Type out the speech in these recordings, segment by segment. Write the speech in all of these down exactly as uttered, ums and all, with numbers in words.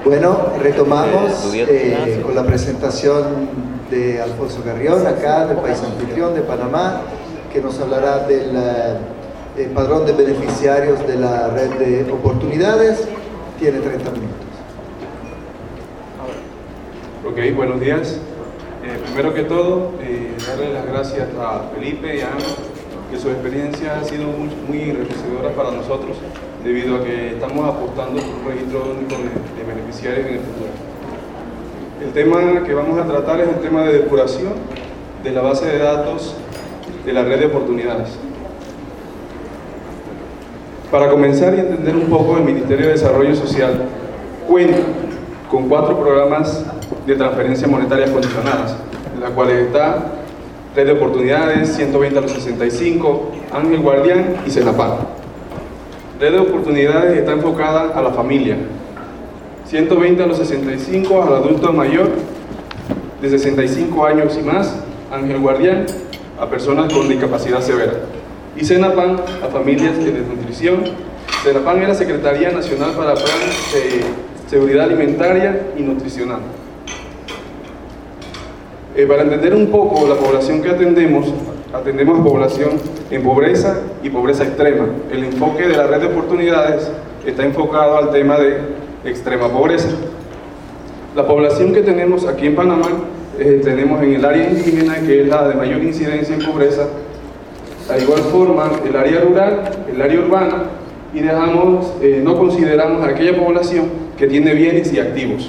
Bueno, retomamos eh, con la presentación de Alfonso Carrión, acá del país anfitrión de Panamá, que nos hablará del eh, padrón de beneficiarios de la red de oportunidades. Tiene treinta minutos. Ok, buenos días. Eh, primero que todo, eh, darle las gracias a Felipe y a Ana, que su experiencia ha sido muy, muy enriquecedora para nosotros, debido a que estamos apostando por un registro único de, de beneficiarios en el futuro. El tema que vamos a tratar es el tema de depuración de la base de datos de la red de oportunidades. Para comenzar y entender un poco, el Ministerio de Desarrollo Social cuenta con cuatro programas de transferencias monetarias condicionadas, en las cuales está Red de Oportunidades, ciento veinte a los sesenta y cinco, Ángel Guardián y Cenapan. Red de Oportunidades está enfocada a la familia, ciento veinte a los sesenta y cinco, al adulto mayor de sesenta y cinco años y más, Ángel Guardián, a personas con discapacidad severa, y Cenapan a familias de desnutrición. Cenapan es la Secretaría Nacional para Plan de Seguridad Alimentaria y Nutricional. Eh, para entender un poco la población que atendemos, atendemos a población en pobreza y pobreza extrema. El enfoque de la red de oportunidades está enfocado al tema de extrema pobreza. La población que tenemos aquí en Panamá, eh, tenemos en el área indígena, que es la de mayor incidencia en pobreza, de igual forma el área rural, el área urbana, y dejamos, eh, no consideramos a aquella población que tiene bienes y activos.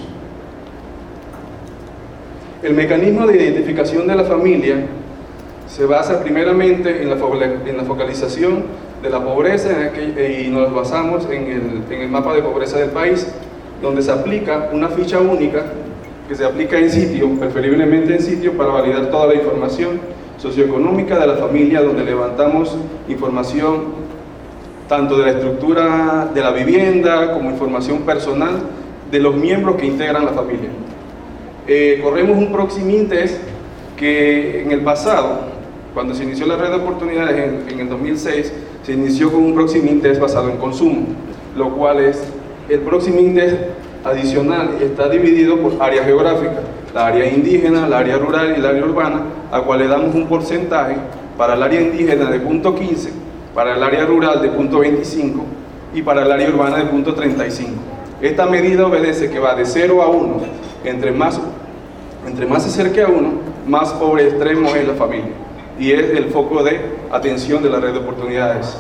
El mecanismo de identificación de la familia se basa primeramente en la, en la focalización de la pobreza en aquel, y nos basamos en el, en el mapa de pobreza del país, donde se aplica una ficha única que se aplica en sitio, preferiblemente en sitio, para validar toda la información socioeconómica de la familia, donde levantamos información tanto de la estructura de la vivienda como información personal de los miembros que integran la familia. Eh, corremos un Proximín Test que en el pasado, cuando se inició la red de oportunidades en, en el dos mil seis, se inició con un Proximín Test basado en consumo, lo cual es el Proximín Test adicional, está dividido por área geográfica, la área indígena, la área rural y la área urbana, a cual le damos un porcentaje para el área indígena de punto quince, para el área rural de punto veinticinco y para el área urbana de punto treinta y cinco. Esta medida obedece que va de cero a uno, entre más, entre más se acerque a uno, más pobre extremo es la familia, y es el foco de atención de la red de oportunidades.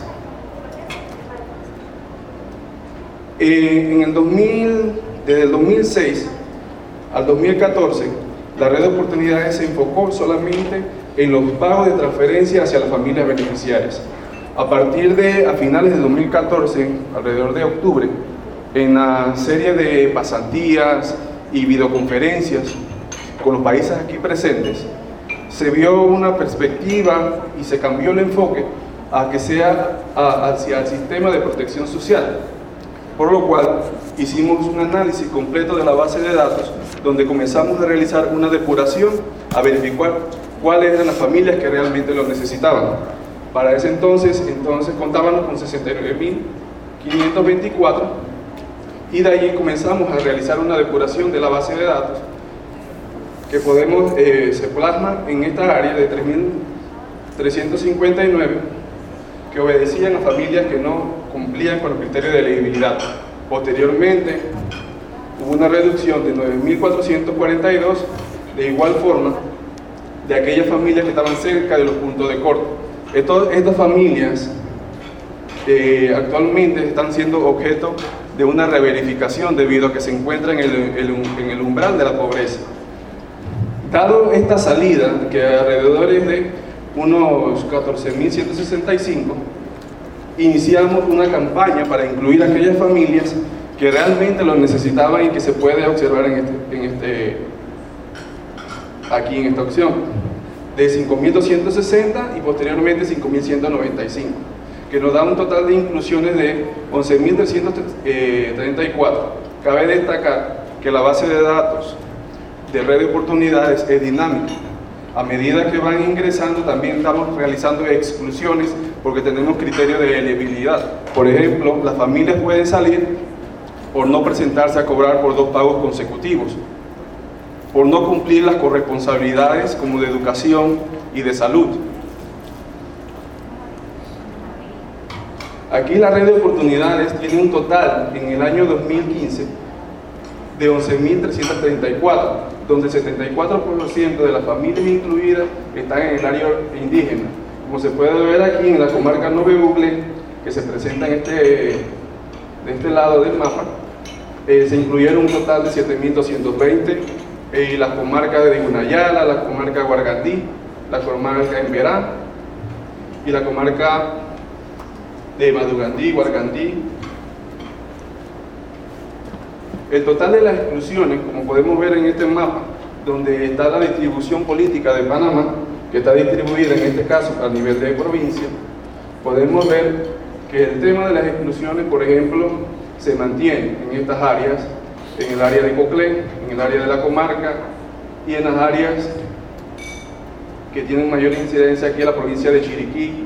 Eh, en el dos mil, desde el dos mil seis al dos mil catorce, la red de oportunidades se enfocó solamente en los pagos de transferencia hacia las familias beneficiarias. A partir de a finales de dos mil catorce, alrededor de octubre, en la serie de pasantías y videoconferencias con los países aquí presentes, se vio una perspectiva y se cambió el enfoque a que sea a, hacia el sistema de protección social, por lo cual hicimos un análisis completo de la base de datos, donde comenzamos a realizar una depuración, a verificar cuáles eran las familias que realmente lo necesitaban. Para ese entonces, entonces contábamos con sesenta y nueve mil quinientos veinticuatro, y de ahí comenzamos a realizar una depuración de la base de datos que podemos, eh, se plasma en esta área de tres mil trescientos cincuenta y nueve, que obedecían a familias que no cumplían con los criterios de elegibilidad. Posteriormente hubo una reducción de nueve mil cuatrocientos cuarenta y dos, de igual forma, de aquellas familias que estaban cerca de los puntos de corte. Esto, estas familias eh, actualmente están siendo objeto de una reverificación debido a que se encuentran en el, el, en el umbral de la pobreza. Dado esta salida, que alrededor es de unos catorce mil ciento sesenta y cinco, iniciamos una campaña para incluir a aquellas familias que realmente lo necesitaban y que se puede observar en este, en este, aquí en esta opción, de cinco mil doscientos sesenta y posteriormente cinco mil ciento noventa y cinco, que nos da un total de inclusiones de once mil trescientos treinta y cuatro. Cabe destacar que la base de datos de red de oportunidades es dinámica. A medida que van ingresando, también estamos realizando exclusiones porque tenemos criterios de elegibilidad. Por ejemplo, las familias pueden salir por no presentarse a cobrar por dos pagos consecutivos, por no cumplir las corresponsabilidades como de educación y de salud. Aquí la red de oportunidades tiene un total en el año dos mil quince de once mil trescientos treinta y cuatro, donde el setenta y cuatro por ciento de las familias incluidas están en el área indígena. Como se puede ver aquí en la comarca Nove Ugle, que se presenta en este, de este lado del mapa, eh, se incluyeron un total de siete mil doscientos veinte, eh, las comarcas de Gunayala, la comarca Guargandí, la comarca Emberá y la comarca de Madugandí, Guargandí. El total de las exclusiones, como podemos ver en este mapa, donde está la distribución política de Panamá, que está distribuida en este caso a nivel de provincia, podemos ver que el tema de las exclusiones, por ejemplo, se mantiene en estas áreas, en el área de Coclé, en el área de la comarca y en las áreas que tienen mayor incidencia aquí en la provincia de Chiriquí.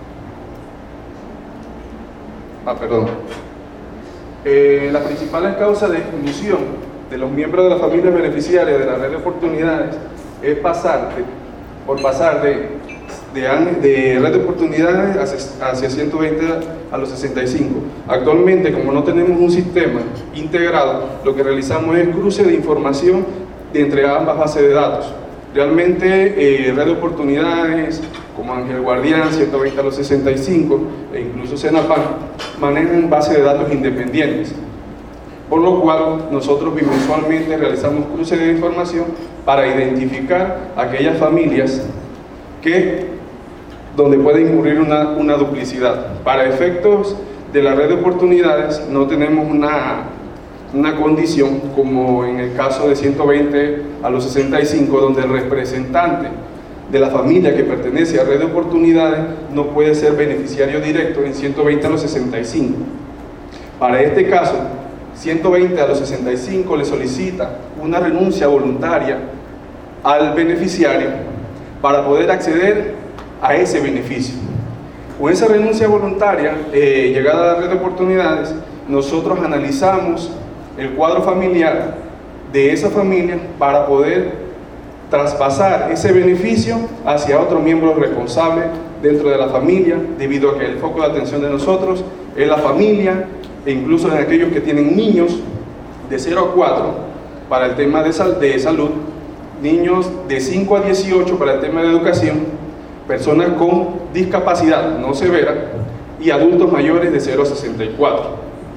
Ah, perdón. Eh, las principales causas de exclusión de los miembros de la familia beneficiaria de la red de oportunidades es pasar de, por pasar de, de, de red de oportunidades hacia, hacia ciento veinte a los sesenta y cinco. Actualmente, como no tenemos un sistema integrado, lo que realizamos es cruce de información de entre ambas bases de datos. Realmente, eh, red de oportunidades como Ángel Guardián, ciento veinte a los sesenta y cinco e incluso Cenapan manejan bases de datos independientes, por lo cual nosotros bimensualmente realizamos cruces de información para identificar aquellas familias que, donde puede incurrir una, una duplicidad. Para efectos de la red de oportunidades no tenemos una, una condición como en el caso de ciento veinte a los sesenta y cinco, donde el representante de la familia que pertenece a red de oportunidades no puede ser beneficiario directo en ciento veinte a los sesenta y cinco. Para este caso, ciento veinte a los sesenta y cinco le solicita una renuncia voluntaria al beneficiario para poder acceder a ese beneficio. Con esa renuncia voluntaria, eh, llegada a la red de oportunidades, nosotros analizamos el cuadro familiar de esa familia para poder traspasar ese beneficio hacia otro miembro responsable dentro de la familia, debido a que el foco de atención de nosotros es la familia, e incluso en aquellos que tienen niños de cero a cuatro para el tema de, sal de salud, niños de cinco a dieciocho para el tema de educación, personas con discapacidad no severa y adultos mayores de cero a sesenta y cuatro.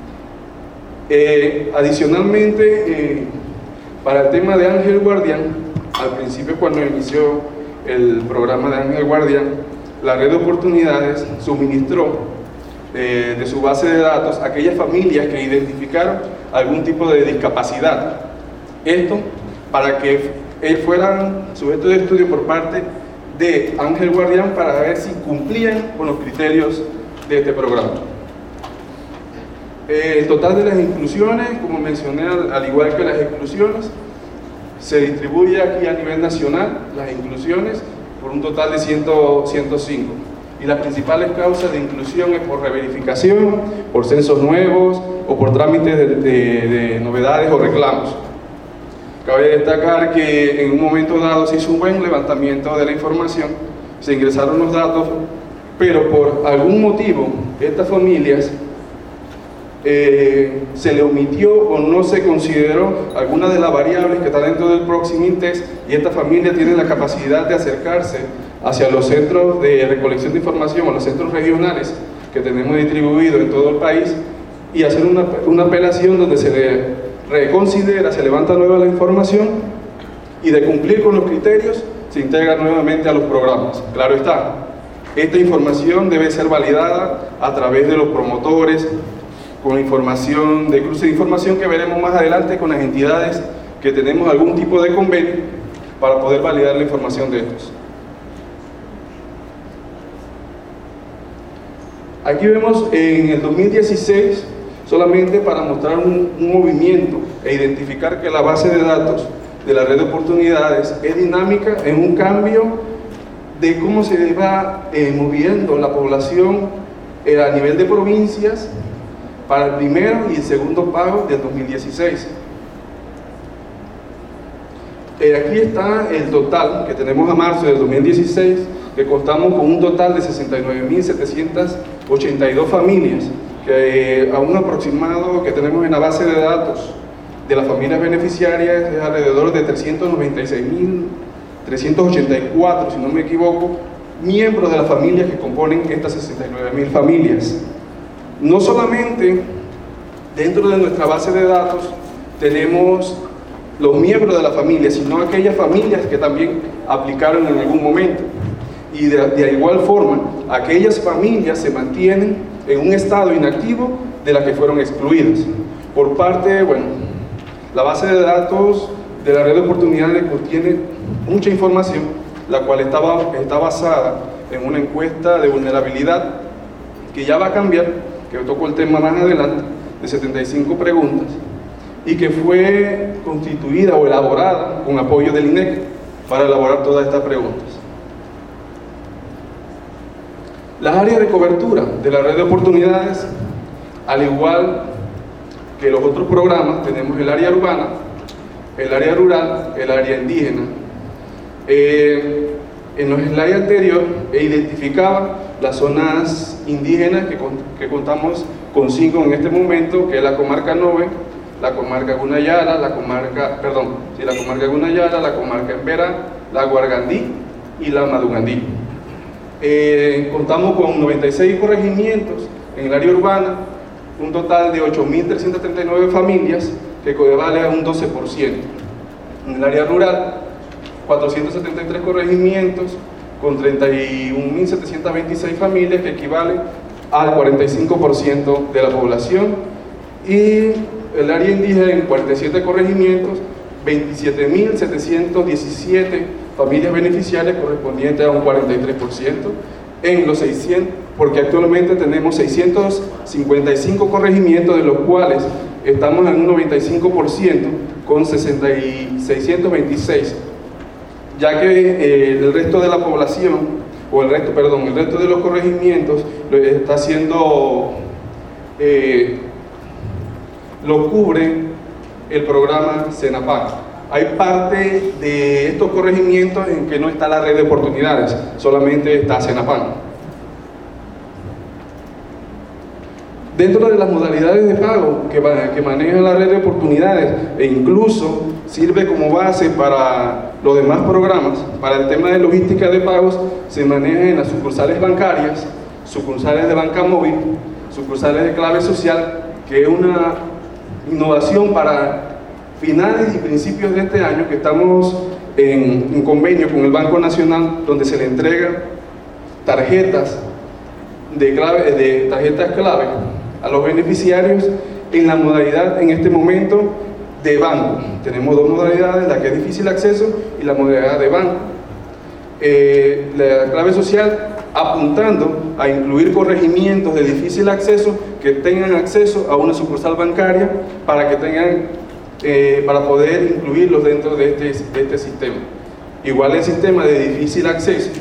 Eh, adicionalmente, eh, para el tema de Ángel Guardián, al principio, cuando inició el programa de Ángel Guardián, la red de oportunidades suministró eh, de su base de datos a aquellas familias que identificaron algún tipo de discapacidad. Esto para que fueran sujetos de estudio por parte de Ángel Guardián para ver si cumplían con los criterios de este programa. Eh, el total de las inclusiones, como mencioné, al, al igual que las exclusiones, se distribuye aquí a nivel nacional, las inclusiones, por un total de ciento cinco. Y las principales causas de inclusión es por reverificación, por censos nuevos o por trámites de, de, de novedades o reclamos. Cabe destacar que en un momento dado se hizo un buen levantamiento de la información, se ingresaron los datos, pero por algún motivo estas familias Eh, se le omitió o no se consideró alguna de las variables que está dentro del Proximing Test, y esta familia tiene la capacidad de acercarse hacia los centros de recolección de información o los centros regionales que tenemos distribuidos en todo el país y hacer una, una apelación donde se le reconsidera, se levanta nueva la información y, de cumplir con los criterios, se integra nuevamente a los programas. Claro está, esta información debe ser validada a través de los promotores, con información de cruce de información que veremos más adelante con las entidades que tenemos algún tipo de convenio para poder validar la información de estos. Aquí vemos en el dos mil dieciséis, solamente para mostrar un, un movimiento e identificar que la base de datos de la red de oportunidades es dinámica, en un cambio de cómo se va eh, moviendo la población eh, a nivel de provincias para el primero y el segundo pago del dos mil dieciséis. Eh, aquí está el total que tenemos a marzo del dos mil dieciséis, que contamos con un total de sesenta y nueve mil setecientas ochenta y dos familias, que eh, a un aproximado que tenemos en la base de datos de las familias beneficiarias es alrededor de trescientos noventa y seis mil trescientos ochenta y cuatro, si no me equivoco, miembros de las familias que componen estas sesenta y nueve mil familias. No solamente dentro de nuestra base de datos tenemos los miembros de la familia, sino aquellas familias que también aplicaron en algún momento. Y de, de igual forma, aquellas familias se mantienen en un estado inactivo de las que fueron excluidas. Por parte, bueno, la base de datos de la red de oportunidades contiene mucha información, la cual estaba, está basada en una encuesta de vulnerabilidad que ya va a cambiar, que toco el tema más adelante, de setenta y cinco preguntas, y que fue constituida o elaborada con apoyo del I N E C para elaborar todas estas preguntas. Las áreas de cobertura de la red de oportunidades, al igual que los otros programas, tenemos el área urbana, el área rural, el área indígena. Eh, en los slides anteriores identificaba las zonas indígenas que, que contamos con cinco en este momento, que es la comarca Nove, la comarca Gunayala, la comarca, perdón, sí, la comarca Gunayala, la comarca Emberá, la Guargandí y la Madugandí. Eh, contamos con noventa y seis corregimientos en el área urbana, un total de ocho mil trescientas treinta y nueve familias, que equivale a un doce por ciento. En el área rural, cuatrocientos setenta y tres corregimientos con treinta y un mil setecientas veintiséis familias, que equivale al cuarenta y cinco por ciento de la población. Y el área indígena, en cuarenta y siete corregimientos, veintisiete mil setecientos diecisiete familias beneficiarias, correspondientes a un cuarenta y tres por ciento. En los seiscientos, porque actualmente tenemos seiscientos cincuenta y cinco corregimientos, de los cuales estamos en un noventa y cinco por ciento con seiscientos veintiséis, ya que eh, el resto de la población, o el resto, perdón, el resto de los corregimientos lo está haciendo, eh, lo cubre el programa CENAPAC. Hay parte de estos corregimientos en que no está la red de oportunidades, solamente está CENAPAC. Dentro de las modalidades de pago que, que maneja la red de oportunidades, e incluso sirve como base para los demás programas, para el tema de logística de pagos, se maneja en las sucursales bancarias, sucursales de banca móvil, sucursales de clave social, que es una innovación para finales y principios de este año, que estamos en un convenio con el Banco Nacional, donde se le entrega tarjetas de, clave, de tarjetas clave a los beneficiarios en la modalidad, en este momento, de banco. Tenemos dos modalidades, la que es difícil acceso y la modalidad de banco. Eh, la clave social apuntando a incluir corregimientos de difícil acceso que tengan acceso a una sucursal bancaria para que tengan Eh, para poder incluirlos dentro de este, de este sistema. Igual el sistema de difícil acceso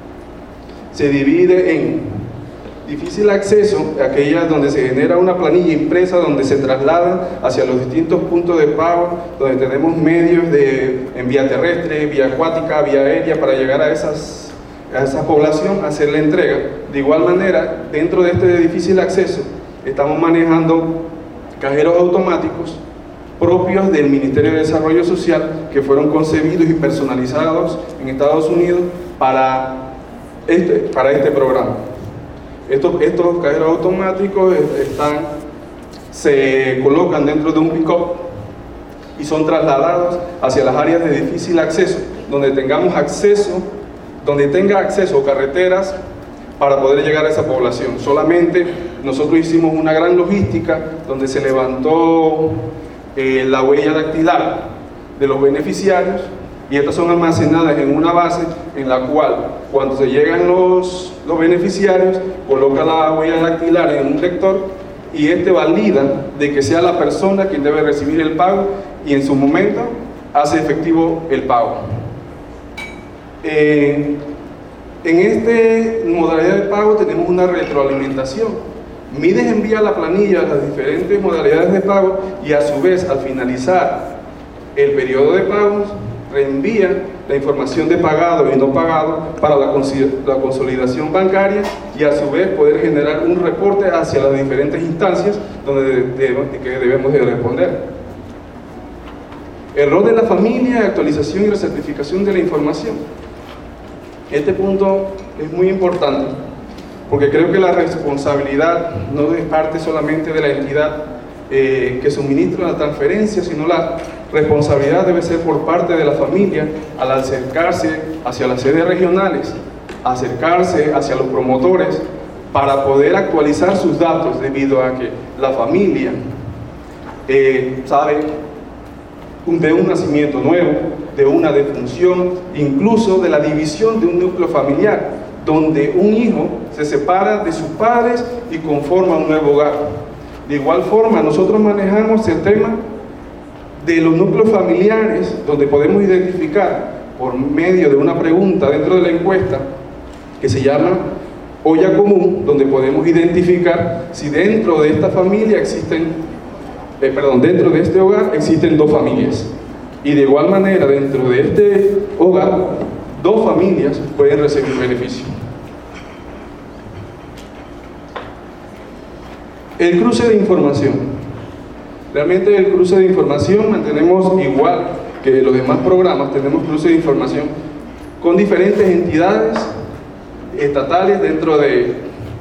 se divide en difícil acceso, aquellas donde se genera una planilla impresa, donde se traslada hacia los distintos puntos de pago, donde tenemos medios de, en vía terrestre, vía acuática, vía aérea, para llegar a, esas, a esa población, hacer la entrega. De igual manera, dentro de este de difícil acceso, estamos manejando cajeros automáticos propios del Ministerio de Desarrollo Social, que fueron concebidos y personalizados en Estados Unidos para este, para este programa. Estos, estos cajeros automáticos están, se colocan dentro de un pick-up y son trasladados hacia las áreas de difícil acceso, donde tengamos acceso, donde tenga acceso carreteras para poder llegar a esa población. Solamente nosotros hicimos una gran logística donde se levantó Eh, la huella dactilar de los beneficiarios, y estas son almacenadas en una base en la cual, cuando se llegan los, los beneficiarios, coloca la huella dactilar en un lector y este valida de que sea la persona quien debe recibir el pago, y en su momento hace efectivo el pago. Eh, en esta modalidad de pago tenemos una retroalimentación, Mides envía la planilla, las diferentes modalidades de pago, y a su vez, al finalizar el periodo de pagos, reenvía la información de pagado y no pagado para la consolidación bancaria, y a su vez poder generar un reporte hacia las diferentes instancias donde debemos, que debemos de responder. El rol de la familia, actualización y recertificación de la información. Este punto es muy importante, porque creo que la responsabilidad no es parte solamente de la entidad eh, que suministra la transferencia, sino la responsabilidad debe ser por parte de la familia al acercarse hacia las sedes regionales, acercarse hacia los promotores para poder actualizar sus datos, debido a que la familia eh, sabe de un nacimiento nuevo, de una defunción, incluso de la división de un núcleo familiar, donde un hijo se separa de sus padres y conforma un nuevo hogar. De igual forma, nosotros manejamos el tema de los núcleos familiares, donde podemos identificar por medio de una pregunta dentro de la encuesta que se llama olla común, donde podemos identificar si dentro de esta familia existen Eh, perdón, dentro de este hogar existen dos familias, y de igual manera dentro de este hogar dos familias pueden recibir beneficio. El cruce de información. Realmente el cruce de información mantenemos igual que los demás programas, tenemos cruce de información con diferentes entidades estatales dentro de,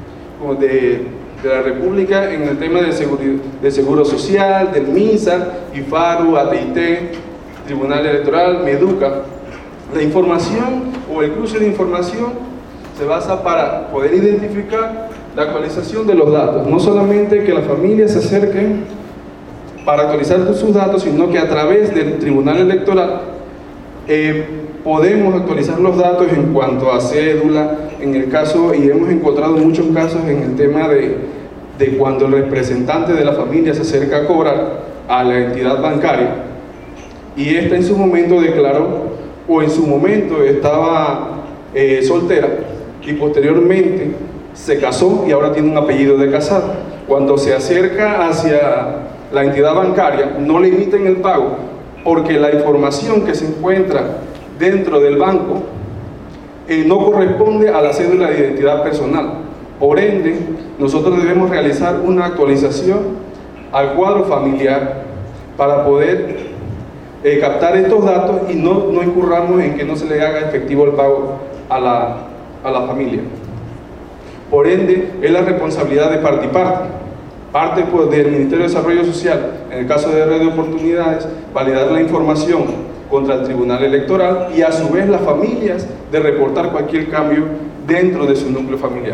de de la República en el tema de, de Seguro Social, del MINSA, IFARU, A T I T, Tribunal Electoral, MEDUCA. La información o el cruce de información se basa para poder identificar la actualización de los datos, no solamente que las familias se acerquen para actualizar sus datos, sino que a través del Tribunal Electoral eh, podemos actualizar los datos en cuanto a cédula, en el caso, y hemos encontrado muchos casos en el tema de, de cuando el representante de la familia se acerca a cobrar a la entidad bancaria, y esta en su momento declaró, o en su momento estaba eh, soltera, y posteriormente se casó y ahora tiene un apellido de casada. Cuando se acerca hacia la entidad bancaria, no le emiten el pago, porque la información que se encuentra dentro del banco eh, no corresponde a la cédula de identidad personal. Por ende, nosotros debemos realizar una actualización al cuadro familiar para poder eh, captar estos datos y no, no incurramos en que no se le haga efectivo el pago a la, a la familia. Por ende, es la responsabilidad de parte y parte. Parte pues, del Ministerio de Desarrollo Social, en el caso de Red de Oportunidades, validar la información contra el Tribunal Electoral, y a su vez las familias de reportar cualquier cambio dentro de su núcleo familiar.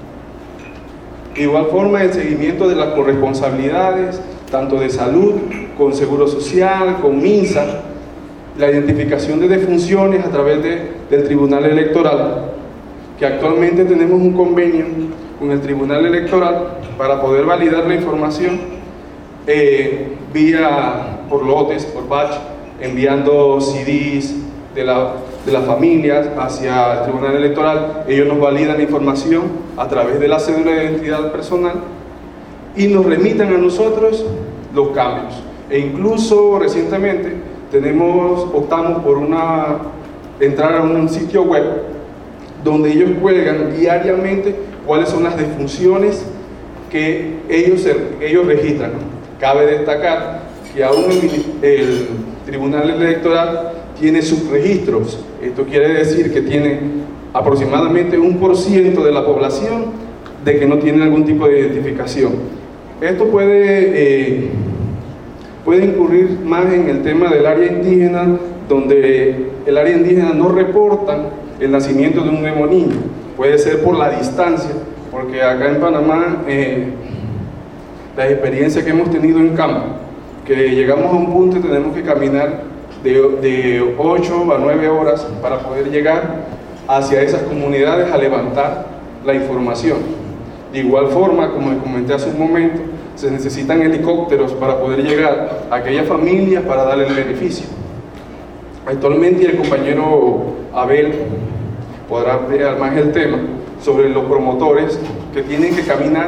De igual forma, el seguimiento de las corresponsabilidades, tanto de salud, con Seguro Social, con MINSA, la identificación de defunciones a través de, del Tribunal Electoral, que actualmente tenemos un convenio con el Tribunal Electoral para poder validar la información eh, vía por lotes, por batch, enviando C Ds de, la, de las familias hacia el Tribunal Electoral. Ellos nos validan la información a través de la cédula de identidad personal y nos remitan a nosotros los cambios. E incluso recientemente tenemos, optamos por una, entrar a un sitio web donde ellos cuelgan diariamente cuáles son las defunciones que ellos, ellos registran. Cabe destacar que aún el, el Tribunal Electoral tiene subregistros. Esto quiere decir que tiene aproximadamente un por ciento de la población de que no tiene algún tipo de identificación. Esto puede, eh, puede incurrir más en el tema del área indígena, donde el área indígena no reporta el nacimiento de un nuevo niño. Puede ser por la distancia, porque acá en Panamá eh, la experiencia que hemos tenido en campo, que llegamos a un punto y tenemos que caminar de, de ocho a nueve horas para poder llegar hacia esas comunidades a levantar la información. De igual forma, como les comenté hace un momento, se necesitan helicópteros para poder llegar a aquellas familias para darle el beneficio. Actualmente el compañero Abel podrá ver más el tema sobre los promotores que tienen que caminar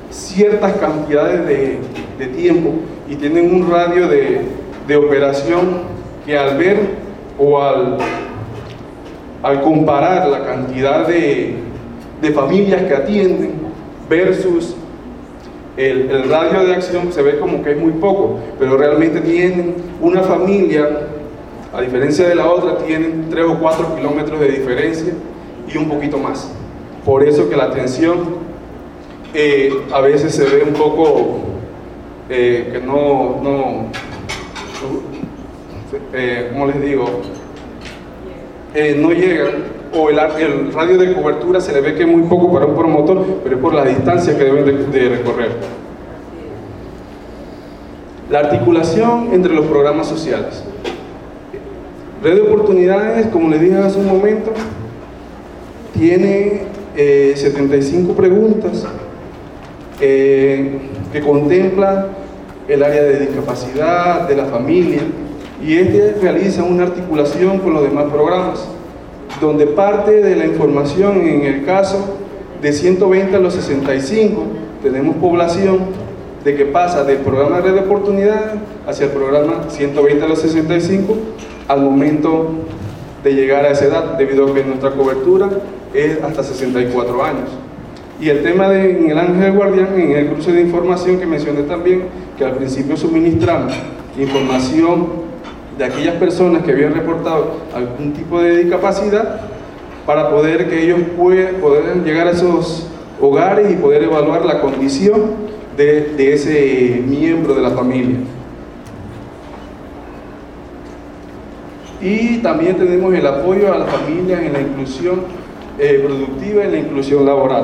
ciertas cantidades de, de tiempo y tienen un radio de, de operación que al ver o al, al comparar la cantidad de, de familias que atienden versus el, el radio de acción, se ve como que es muy poco, pero realmente tienen una familia, a diferencia de la otra, tienen tres o cuatro kilómetros de diferencia y un poquito más. Por eso que la atención eh, a veces se ve un poco eh, que no, no eh, ¿cómo les digo? Eh, no llega, o el, el radio de cobertura se le ve que es muy poco para un promotor, pero es por la distancia que deben de, de recorrer. La articulación entre los programas sociales. Red de Oportunidades, como les dije hace un momento, tiene eh, setenta y cinco preguntas eh, que contemplan el área de discapacidad, de la familia, y este realiza una articulación con los demás programas, donde parte de la información, en el caso de ciento veinte a los sesenta y cinco, tenemos población de que pasa del programa de Red de Oportunidades hacia el programa ciento veinte a los sesenta y cinco al momento de llegar a esa edad, debido a que nuestra cobertura es hasta sesenta y cuatro años. Y el tema de en el Ángel Guardián, en el cruce de información que mencioné también, que al principio suministramos información de aquellas personas que habían reportado algún tipo de discapacidad, para poder que ellos puedan, puedan llegar a esos hogares y poder evaluar la condición de, de ese miembro de la familia. Y también tenemos el apoyo a las familias en la inclusión eh, productiva y en la inclusión laboral.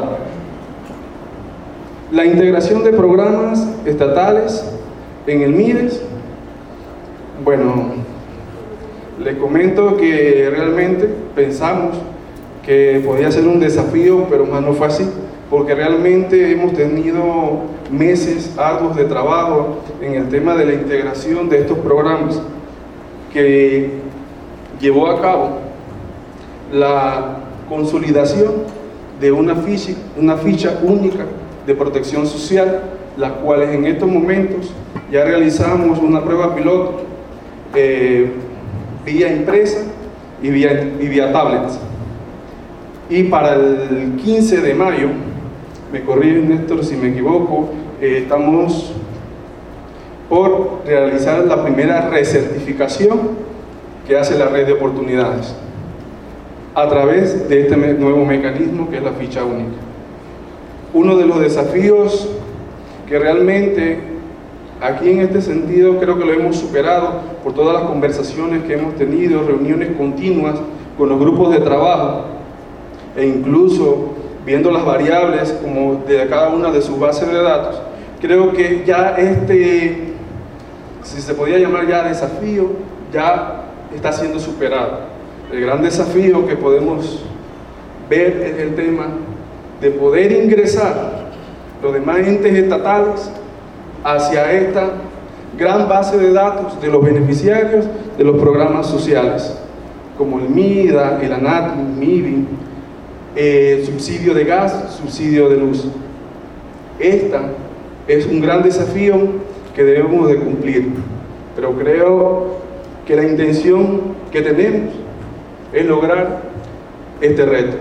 La integración de programas estatales en el MIDES. Bueno, les comento que realmente pensamos que podía ser un desafío, pero más no fue así, porque realmente hemos tenido meses arduos de trabajo en el tema de la integración de estos programas, que llevó a cabo la consolidación de una ficha, una ficha única de protección social, las cuales en estos momentos ya realizamos una prueba piloto eh, vía impresa y vía, y vía tablets. Y para el quince de mayo, me corrige Néstor si me equivoco, eh, estamos por realizar la primera recertificación que hace la Red de Oportunidades a través de este nuevo mecanismo que es la ficha única. Uno de los desafíos que realmente aquí en este sentido creo que lo hemos superado por todas las conversaciones que hemos tenido, reuniones continuas con los grupos de trabajo, e incluso viendo las variables como de cada una de sus bases de datos, creo que ya este, si se podía llamar ya desafío, ya está siendo superado. El gran desafío que podemos ver es el tema de poder ingresar los demás entes estatales hacia esta gran base de datos de los beneficiarios de los programas sociales, como el MIDA, el ANAT, el MIBI, eh, subsidio de gas, subsidio de luz. Esta es un gran desafío que debemos de cumplir, pero creo que la intención que tenemos es lograr este reto.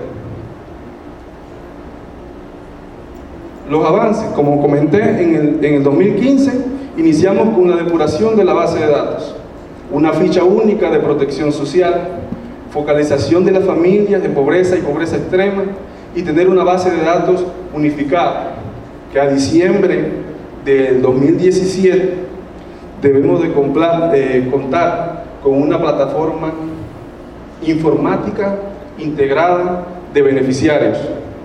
Los avances, como comenté, en el, en el dos mil quince iniciamos con la depuración de la base de datos, una ficha única de protección social, focalización de las familias de pobreza y pobreza extrema, y tener una base de datos unificada, que a diciembre del dos mil diecisiete debemos de comprar, eh, contar con una plataforma informática integrada de beneficiarios.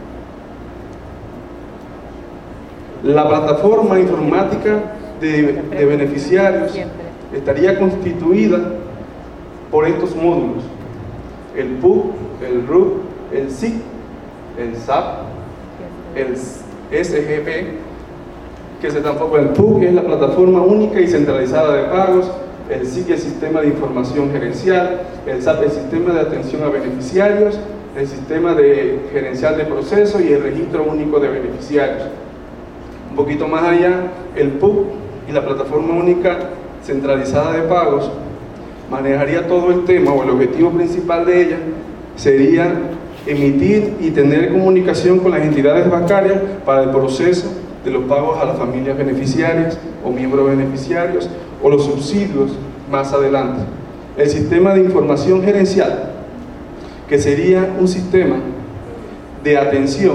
La plataforma informática de, de beneficiarios estaría constituida por estos módulos: el P U C, el R U C, el S I C, el S A P, el S G P, que se transforma. El P U C es la plataforma única y centralizada de pagos, el S I C el sistema de información gerencial, el S A P el sistema de atención a beneficiarios, el sistema de gerencial de procesos y el registro único de beneficiarios. poquito más allá, el P U C y la Plataforma Única Centralizada de Pagos manejaría todo el tema, o el objetivo principal de ella sería emitir y tener comunicación con las entidades bancarias para el proceso de los pagos a las familias beneficiarias o miembros beneficiarios o los subsidios más adelante. El sistema de información gerencial, que sería un sistema de atención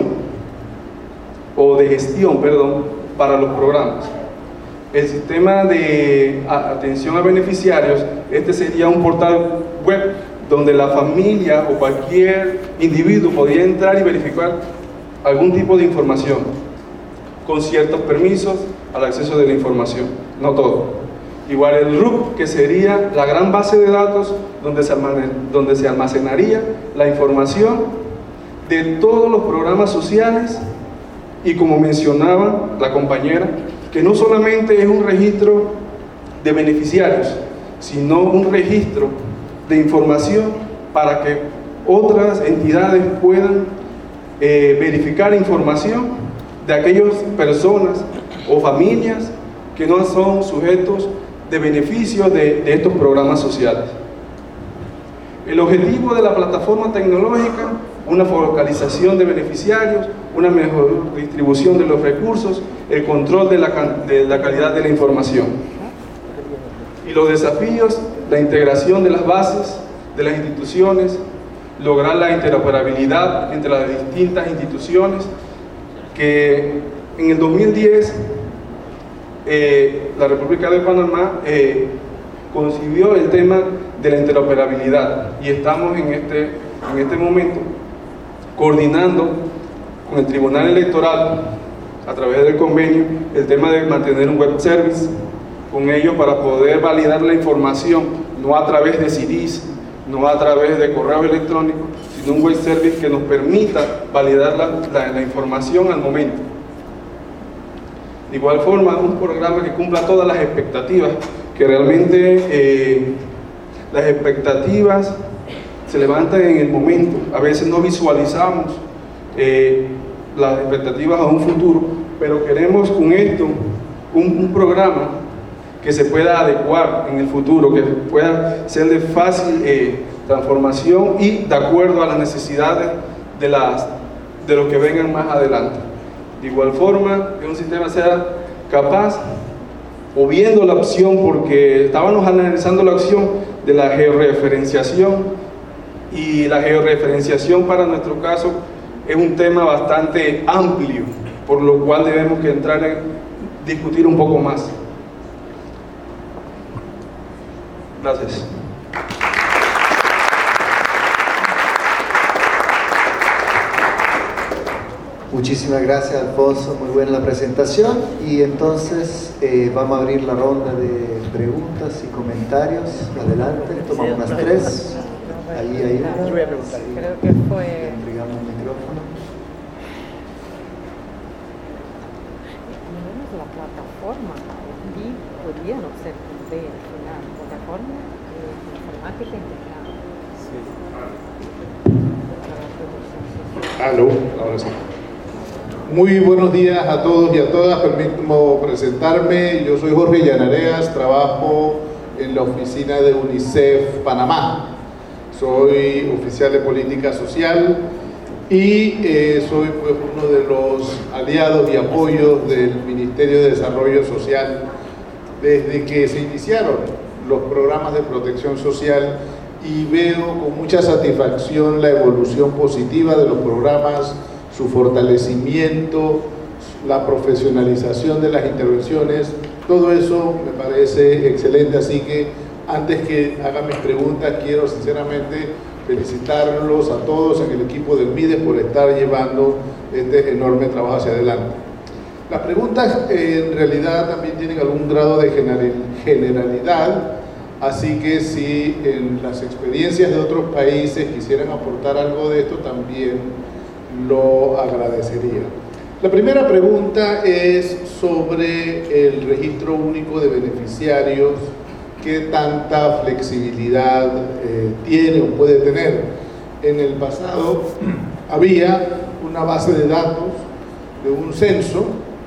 o de gestión, perdón, para los programas. El sistema de atención a beneficiarios, este sería un portal web donde la familia o cualquier individuo podría entrar y verificar algún tipo de información, con ciertos permisos al acceso de la información, no todo. Igual el R U C, que sería la gran base de datos donde se, donde se almacenaría la información de todos los programas sociales, y como mencionaba la compañera, que no solamente es un registro de beneficiarios, sino un registro de información para que otras entidades puedan eh, verificar información de aquellas personas o familias que no son sujetos de beneficios de, de estos programas sociales. El objetivo de la plataforma tecnológica: una focalización de beneficiarios, una mejor distribución de los recursos, el control de la, de la calidad de la información. Y los desafíos: la integración de las bases de las instituciones, lograr la interoperabilidad entre las distintas instituciones, que en el dos mil diez eh, la República de Panamá eh, concibió el tema de la interoperabilidad, y estamos en este, en este momento coordinando con el Tribunal Electoral a través del convenio el tema de mantener un web service con ellos para poder validar la información, no a través de C Ds, no a través de correo electrónico, sino un web service que nos permita validar la, la, la información al momento. De igual forma, un programa que cumpla todas las expectativas, que realmente eh, las expectativas se levantan en el momento. A veces no visualizamos eh, las expectativas a un futuro, pero queremos con esto un, un programa que se pueda adecuar en el futuro, que pueda ser de fácil eh, transformación y de acuerdo a las necesidades de, las, de los que vengan más adelante. De igual forma, que un sistema sea capaz, o viendo la opción, porque estábamos analizando la opción de la georreferenciación, y la georreferenciación para nuestro caso es un tema bastante amplio, por lo cual debemos que entrar en discutir un poco más. Gracias. Muchísimas gracias, Alfonso, muy buena la presentación, y entonces eh, vamos a abrir la ronda de preguntas y comentarios. Adelante, tomamos unas tres. Ahí, ahí. Yo voy a preguntar. Creo que fue... Entregamos el micrófono. La plataforma y podría no ser de al final, plataforma eh, informática integrada. Sí. Aló, ahora sí. Muy buenos días a todos y a todas. Permítame presentarme. Yo soy Jorge Llanareas, trabajo en la oficina de UNICEF Panamá. Soy oficial de política social y eh, soy pues, uno de los aliados y apoyos del Ministerio de Desarrollo Social desde que se iniciaron los programas de protección social, y veo con mucha satisfacción la evolución positiva de los programas, su fortalecimiento, la profesionalización de las intervenciones. Todo eso me parece excelente, así que antes que haga mis preguntas, quiero sinceramente felicitarlos a todos en el equipo del MIDES por estar llevando este enorme trabajo hacia adelante. Las preguntas eh, en realidad también tienen algún grado de generalidad, así que si en las experiencias de otros países quisieran aportar algo de esto, también lo agradecería. La primera pregunta es sobre el registro único de beneficiarios. ¿Qué tanta flexibilidad eh, tiene o puede tener? En el pasado había una base de datos de un censo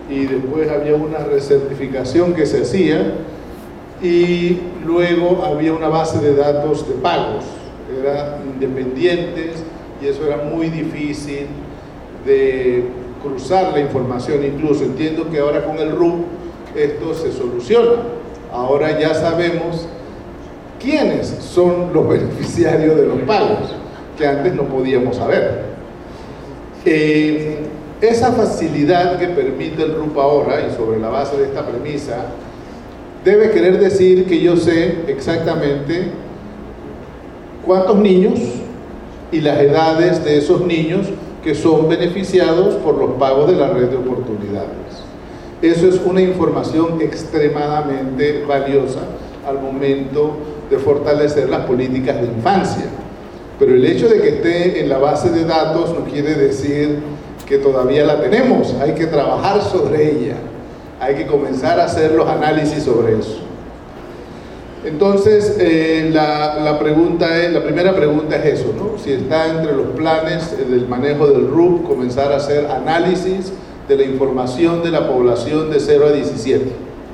y después había una recertificación que se hacía, y luego había una base de datos de pagos, eran independientes, y eso era muy difícil de cruzar la información. Incluso entiendo que ahora con el R U P esto se soluciona. Ahora ya sabemos quiénes son los beneficiarios de los pagos, que antes no podíamos saber. Eh, esa facilidad que permite el R U P ahora, y sobre la base de esta premisa, debe querer decir que yo sé exactamente cuántos niños y las edades de esos niños que son beneficiados por los pagos de la red de oportunidades. Eso es una información extremadamente valiosa al momento de fortalecer las políticas de infancia. Pero el hecho de que esté en la base de datos no quiere decir que todavía la tenemos. Hay que trabajar sobre ella. Hay que comenzar a hacer los análisis sobre eso. Entonces, eh, la, la, pregunta es, la primera pregunta es eso, ¿no? Si está entre los planes del manejo del R U P, comenzar a hacer análisis de la información de la población de cero a diecisiete.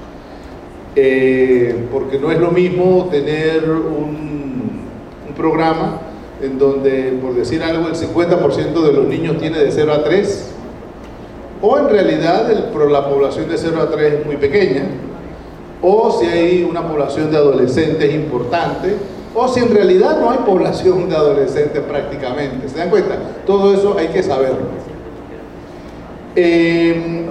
Eh, porque no es lo mismo tener un, un programa en donde, por decir algo, el cincuenta por ciento de los niños tiene de cero a tres, o en realidad el, la población de cero a tres es muy pequeña, o si hay una población de adolescentes importante, o si en realidad no hay población de adolescentes prácticamente. ¿Se dan cuenta? Todo eso hay que saberlo. Eh,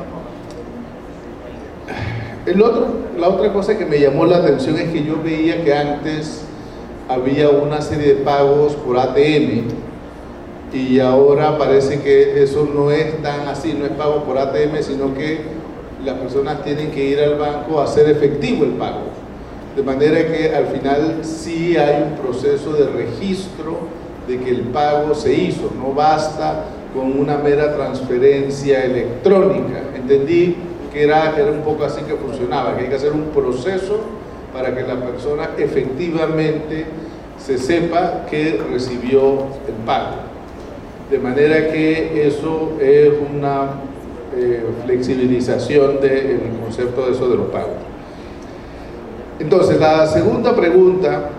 el otro, la otra cosa que me llamó la atención es que yo veía que antes había una serie de pagos por A T M, y ahora parece que eso no es tan así, no es pago por A T M, sino que las personas tienen que ir al banco a hacer efectivo el pago. De manera que al final sí hay un proceso de registro de que el pago se hizo, no basta con una mera transferencia electrónica. Entendí que era, era un poco así que funcionaba, que hay que hacer un proceso para que la persona efectivamente se sepa que recibió el pago. De manera que eso es una eh, flexibilización del concepto de eso de los pagos. Entonces, la segunda pregunta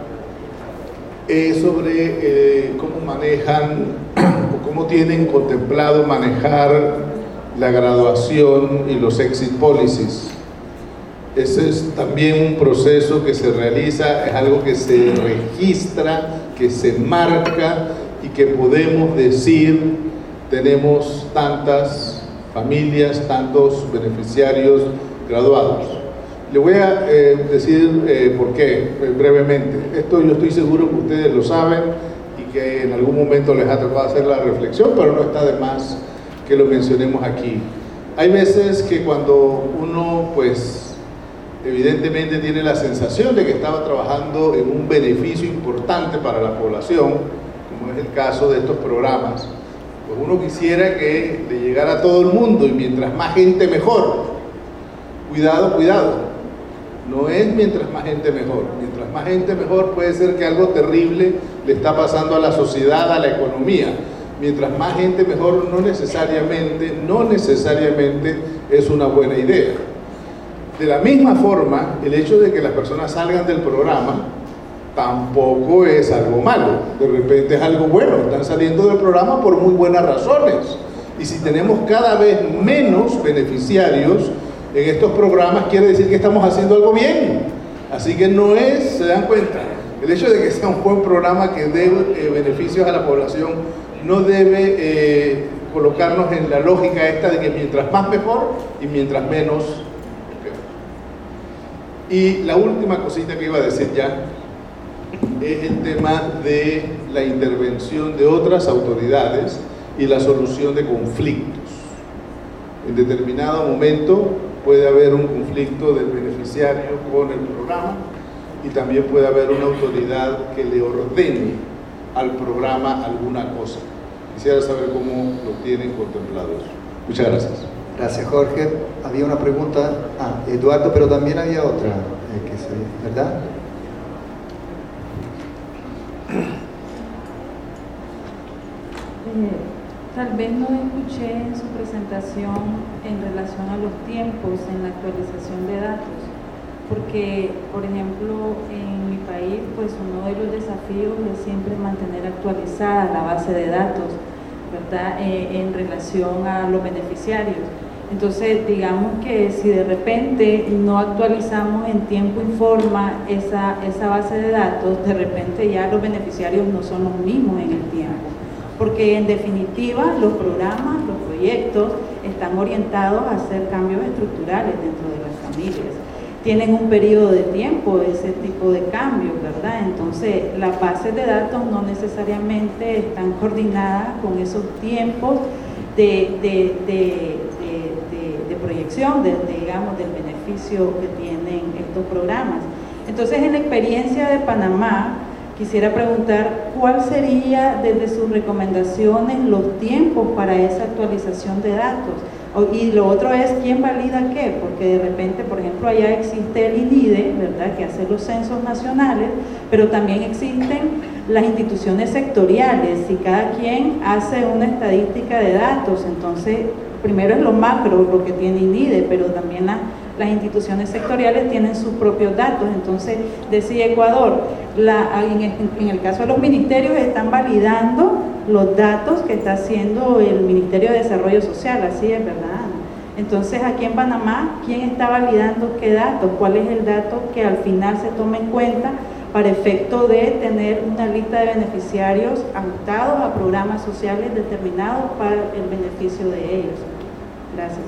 es sobre eh, cómo manejan o cómo tienen contemplado manejar la graduación y los exit policies. Ese es también un proceso que se realiza, es algo que se registra, que se marca y que podemos decir tenemos tantas familias, tantos beneficiarios graduados. Le voy a eh, decir eh, por qué, eh, brevemente. Esto yo estoy seguro que ustedes lo saben y que en algún momento les ha tocado hacer la reflexión, pero no está de más que lo mencionemos aquí. Hay veces que cuando uno, pues, evidentemente tiene la sensación de que estaba trabajando en un beneficio importante para la población, como es el caso de estos programas, pues uno quisiera que le llegara a todo el mundo, y mientras más gente mejor. Cuidado, cuidado. No es mientras más gente mejor. Mientras más gente mejor puede ser que algo terrible le está pasando a la sociedad, a la economía. Mientras más gente mejor no necesariamente, no necesariamente es una buena idea. De la misma forma, el hecho de que las personas salgan del programa tampoco es algo malo. De repente es algo bueno. Están saliendo del programa por muy buenas razones. Y si tenemos cada vez menos beneficiarios en estos programas, quiere decir que estamos haciendo algo bien. Así que no es, se dan cuenta, el hecho de que sea un buen programa que dé eh, beneficios a la población no debe eh, colocarnos en la lógica esta de que mientras más mejor y mientras menos peor. Y la última cosita que iba a decir ya es el tema de la intervención de otras autoridades y la solución de conflictos. En determinado momento puede haber un conflicto del beneficiario con el programa, y también puede haber una autoridad que le ordene al programa alguna cosa. Quisiera saber cómo lo tienen contemplado eso. Muchas gracias. Gracias, Jorge. Había una pregunta, ah, Eduardo, pero también había otra, eh, que se, ¿verdad? Tal vez no escuché en su presentación en relación a los tiempos en la actualización de datos, porque, por ejemplo, en mi país, pues uno de los desafíos es siempre mantener actualizada la base de datos, ¿verdad?, eh, en relación a los beneficiarios. Entonces, digamos que si de repente no actualizamos en tiempo y forma esa, esa base de datos, de repente ya los beneficiarios no son los mismos en el tiempo. Porque en definitiva los programas, los proyectos están orientados a hacer cambios estructurales dentro de las familias. Tienen un periodo de tiempo ese tipo de cambios, ¿verdad? Entonces las bases de datos no necesariamente están coordinadas con esos tiempos de, de, de, de, de, de proyección, de, de, digamos, del beneficio que tienen estos programas. Entonces, en la experiencia de Panamá, quisiera preguntar cuál sería desde sus recomendaciones los tiempos para esa actualización de datos. Y lo otro es quién valida qué, porque de repente, por ejemplo, allá existe el I N I D E, ¿verdad?, que hace los censos nacionales, pero también existen las instituciones sectoriales y cada quien hace una estadística de datos. Entonces, primero es lo macro, lo que tiene I N I D E, pero también la, las instituciones sectoriales tienen sus propios datos. Entonces, decía Ecuador, la, en, el, en el caso de los ministerios están validando los datos que está haciendo el Ministerio de Desarrollo Social, así es, ¿verdad? Entonces, aquí en Panamá, ¿quién está validando qué datos? ¿Cuál es el dato que al final se toma en cuenta para efecto de tener una lista de beneficiarios ajustados a programas sociales determinados para el beneficio de ellos? Gracias.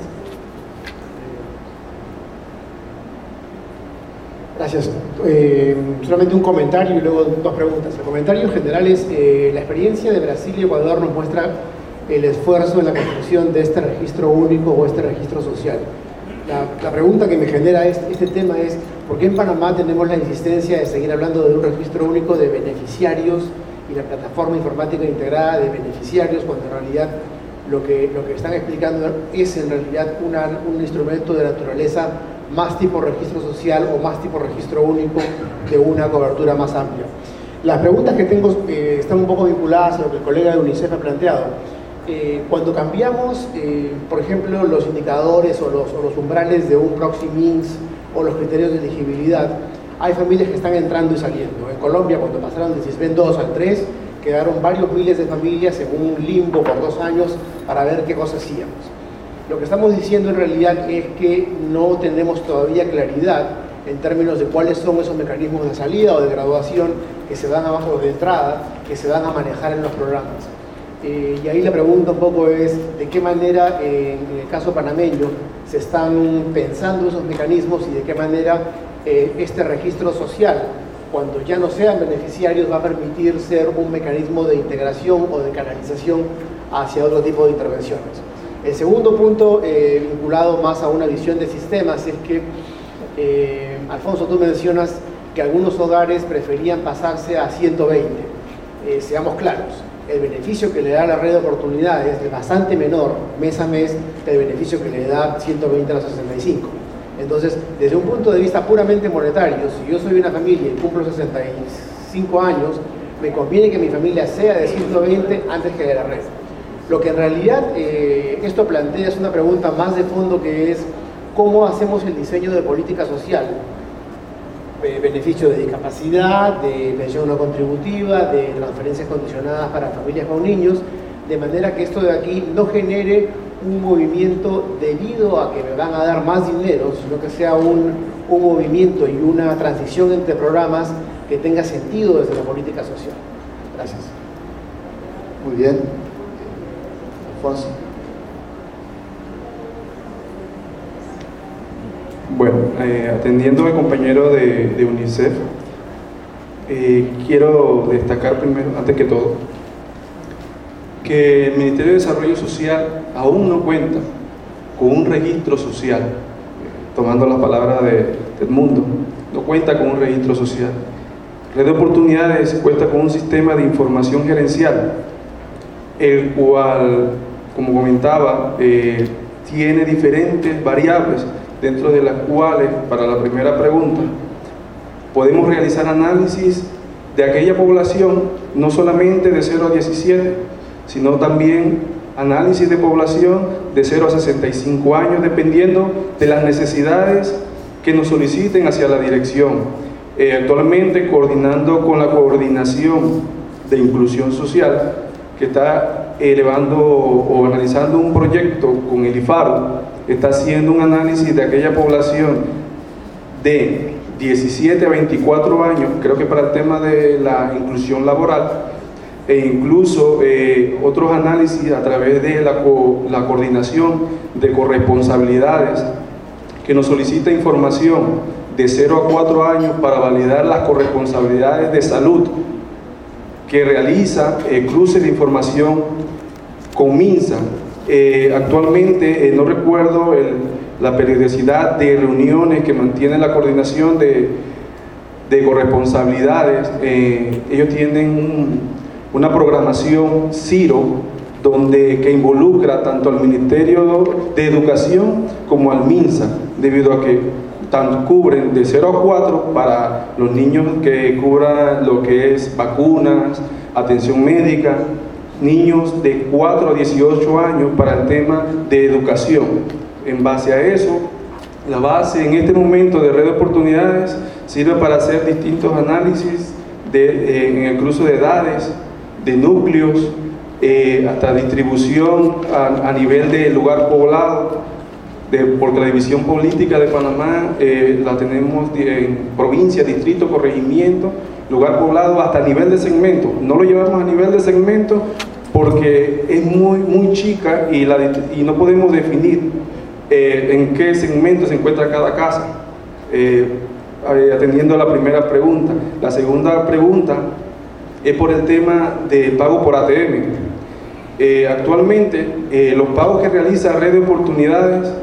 Gracias. Eh, solamente un comentario y luego dos preguntas. El comentario en general es eh, la experiencia de Brasil y Ecuador nos muestra el esfuerzo en la construcción de este registro único o este registro social. La, la pregunta que me genera este, este tema es ¿por qué en Panamá tenemos la insistencia de seguir hablando de un registro único de beneficiarios y la plataforma informática integrada de beneficiarios cuando en realidad lo que, lo que están explicando es en realidad una, un instrumento de naturaleza más tipo registro social o más tipo registro único de una cobertura más amplia? Las preguntas que tengo eh, están un poco vinculadas a lo que el colega de UNICEF ha planteado. Eh, cuando cambiamos, eh, por ejemplo, los indicadores o los, o los umbrales de un proxy means o los criterios de elegibilidad, hay familias que están entrando y saliendo. En Colombia, cuando pasaron del CISBEN dos al tres, quedaron varios miles de familias en un limbo por dos años para ver qué cosas hacíamos. Lo que estamos diciendo en realidad es que no tenemos todavía claridad en términos de cuáles son esos mecanismos de salida o de graduación que se dan abajo de entrada, que se van a manejar en los programas. Eh, y ahí la pregunta un poco es de qué manera eh, en el caso panameño se están pensando esos mecanismos y de qué manera eh, este registro social, cuando ya no sean beneficiarios, va a permitir ser un mecanismo de integración o de canalización hacia otro tipo de intervenciones. El segundo punto, eh, vinculado más a una visión de sistemas, es que, eh, Alfonso, tú mencionas que algunos hogares preferían pasarse a ciento veinte. Eh, seamos claros, el beneficio que le da la red de oportunidades es bastante menor mes a mes que el beneficio que le da ciento veinte a los sesenta y cinco. Entonces, desde un punto de vista puramente monetario, si yo soy una familia y cumplo sesenta y cinco años, me conviene que mi familia sea de ciento veinte antes que de la red. Lo que en realidad eh, esto plantea es una pregunta más de fondo, que es cómo hacemos el diseño de política social, eh, beneficio de discapacidad, de pensión no contributiva, de transferencias condicionadas para familias con niños, de manera que esto de aquí no genere un movimiento debido a que me van a dar más dinero, sino que sea un, un movimiento y una transición entre programas que tenga sentido desde la política social. Gracias. Muy bien. Alfonso. Bueno, eh, atendiendo al compañero de, de UNICEF, eh, quiero destacar primero, antes que todo, que el Ministerio de Desarrollo Social aún no cuenta con un registro social, tomando las palabras de, de Edmundo, no cuenta con un registro social. Red de Oportunidades cuenta con un sistema de información gerencial, el cual, como comentaba, eh, tiene diferentes variables, dentro de las cuales, para la primera pregunta, podemos realizar análisis de aquella población, no solamente de cero a diecisiete, sino también análisis de población de cero a sesenta y cinco años, dependiendo de las necesidades que nos soliciten hacia la dirección. Eh, actualmente coordinando con la coordinación de inclusión social, que está elevando o analizando un proyecto con el IFARU, está haciendo un análisis de aquella población de diecisiete a veinticuatro años, creo que para el tema de la inclusión laboral, e incluso eh, otros análisis a través de la, co la coordinación de corresponsabilidades, que nos solicita información de cero a cuatro años para validar las corresponsabilidades de salud, que realiza eh, cruces de información con MINSA. Eh, actualmente eh, no recuerdo el, la periodicidad de reuniones que mantiene la coordinación de, de corresponsabilidades. Eh, ellos tienen un, una programación CIRO, donde, que involucra tanto al Ministerio de Educación como al MINSA, debido a que tanto cubren de cero a cuatro para los niños, que cubran lo que es vacunas, atención médica, niños de cuatro a dieciocho años para el tema de educación. En base a eso, la base en este momento de Red de Oportunidades sirve para hacer distintos análisis de, eh, en el cruce de edades, de núcleos, eh, hasta distribución a, a nivel de lugar poblado, de, porque la división política de Panamá eh, la tenemos en provincia, distrito, corregimiento, lugar poblado, hasta nivel de segmento. No lo llevamos a nivel de segmento porque es muy, muy chica y, la, y no podemos definir eh, en qué segmento se encuentra cada casa, eh, atendiendo a la primera pregunta. La segunda pregunta es por el tema de pago por A T M. Eh, actualmente, eh, los pagos que realiza Red de Oportunidades,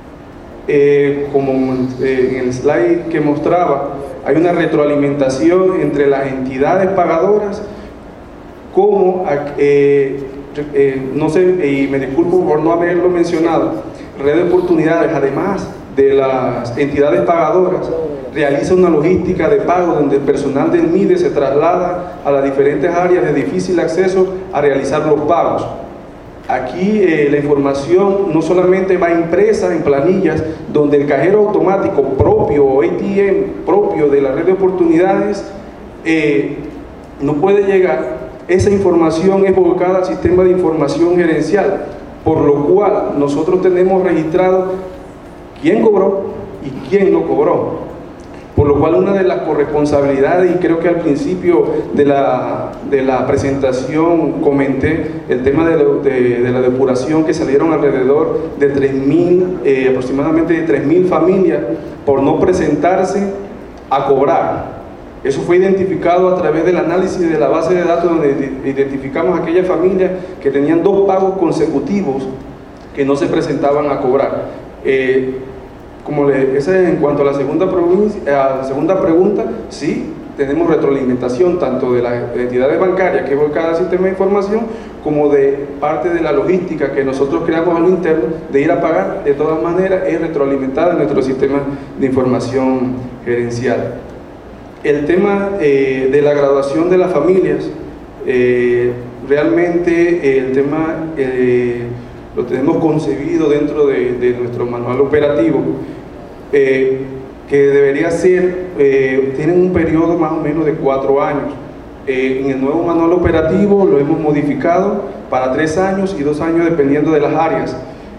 eh, como eh, en el slide que mostraba, hay una retroalimentación entre las entidades pagadoras, como, eh, eh, no sé, y me disculpo por no haberlo mencionado, Red de Oportunidades, además de las entidades pagadoras, realiza una logística de pago donde el personal del MIDE se traslada a las diferentes áreas de difícil acceso a realizar los pagos. Aquí eh, la información no solamente va impresa en planillas, donde el cajero automático propio o A T M propio de la Red de Oportunidades eh, no puede llegar. Esa información es volcada al sistema de información gerencial, por lo cual nosotros tenemos registrado quién cobró y quién no cobró. Por lo cual una de las corresponsabilidades, y creo que al principio de la, de la presentación comenté el tema de, lo, de, de la depuración, que salieron alrededor de tres mil, eh, aproximadamente de tres mil familias por no presentarse a cobrar. Eso fue identificado a través del análisis de la base de datos, donde identificamos aquellas familias que tenían dos pagos consecutivos que no se presentaban a cobrar. Eh, Como le, esa es en cuanto a la segunda, a la segunda pregunta, sí, tenemos retroalimentación tanto de las entidades bancarias, que es volcada al sistema de información, como de parte de la logística que nosotros creamos a lo interno, de ir a pagar. De todas maneras, es retroalimentada en nuestro sistema de información gerencial. El tema eh, de la graduación de las familias, eh, realmente eh, el tema eh, lo tenemos concebido dentro de, de nuestro manual operativo, eh, que debería ser, eh, tienen un periodo más o menos de cuatro años. Eh, en el nuevo manual operativo lo hemos modificado para tres años y dos años dependiendo de las áreas.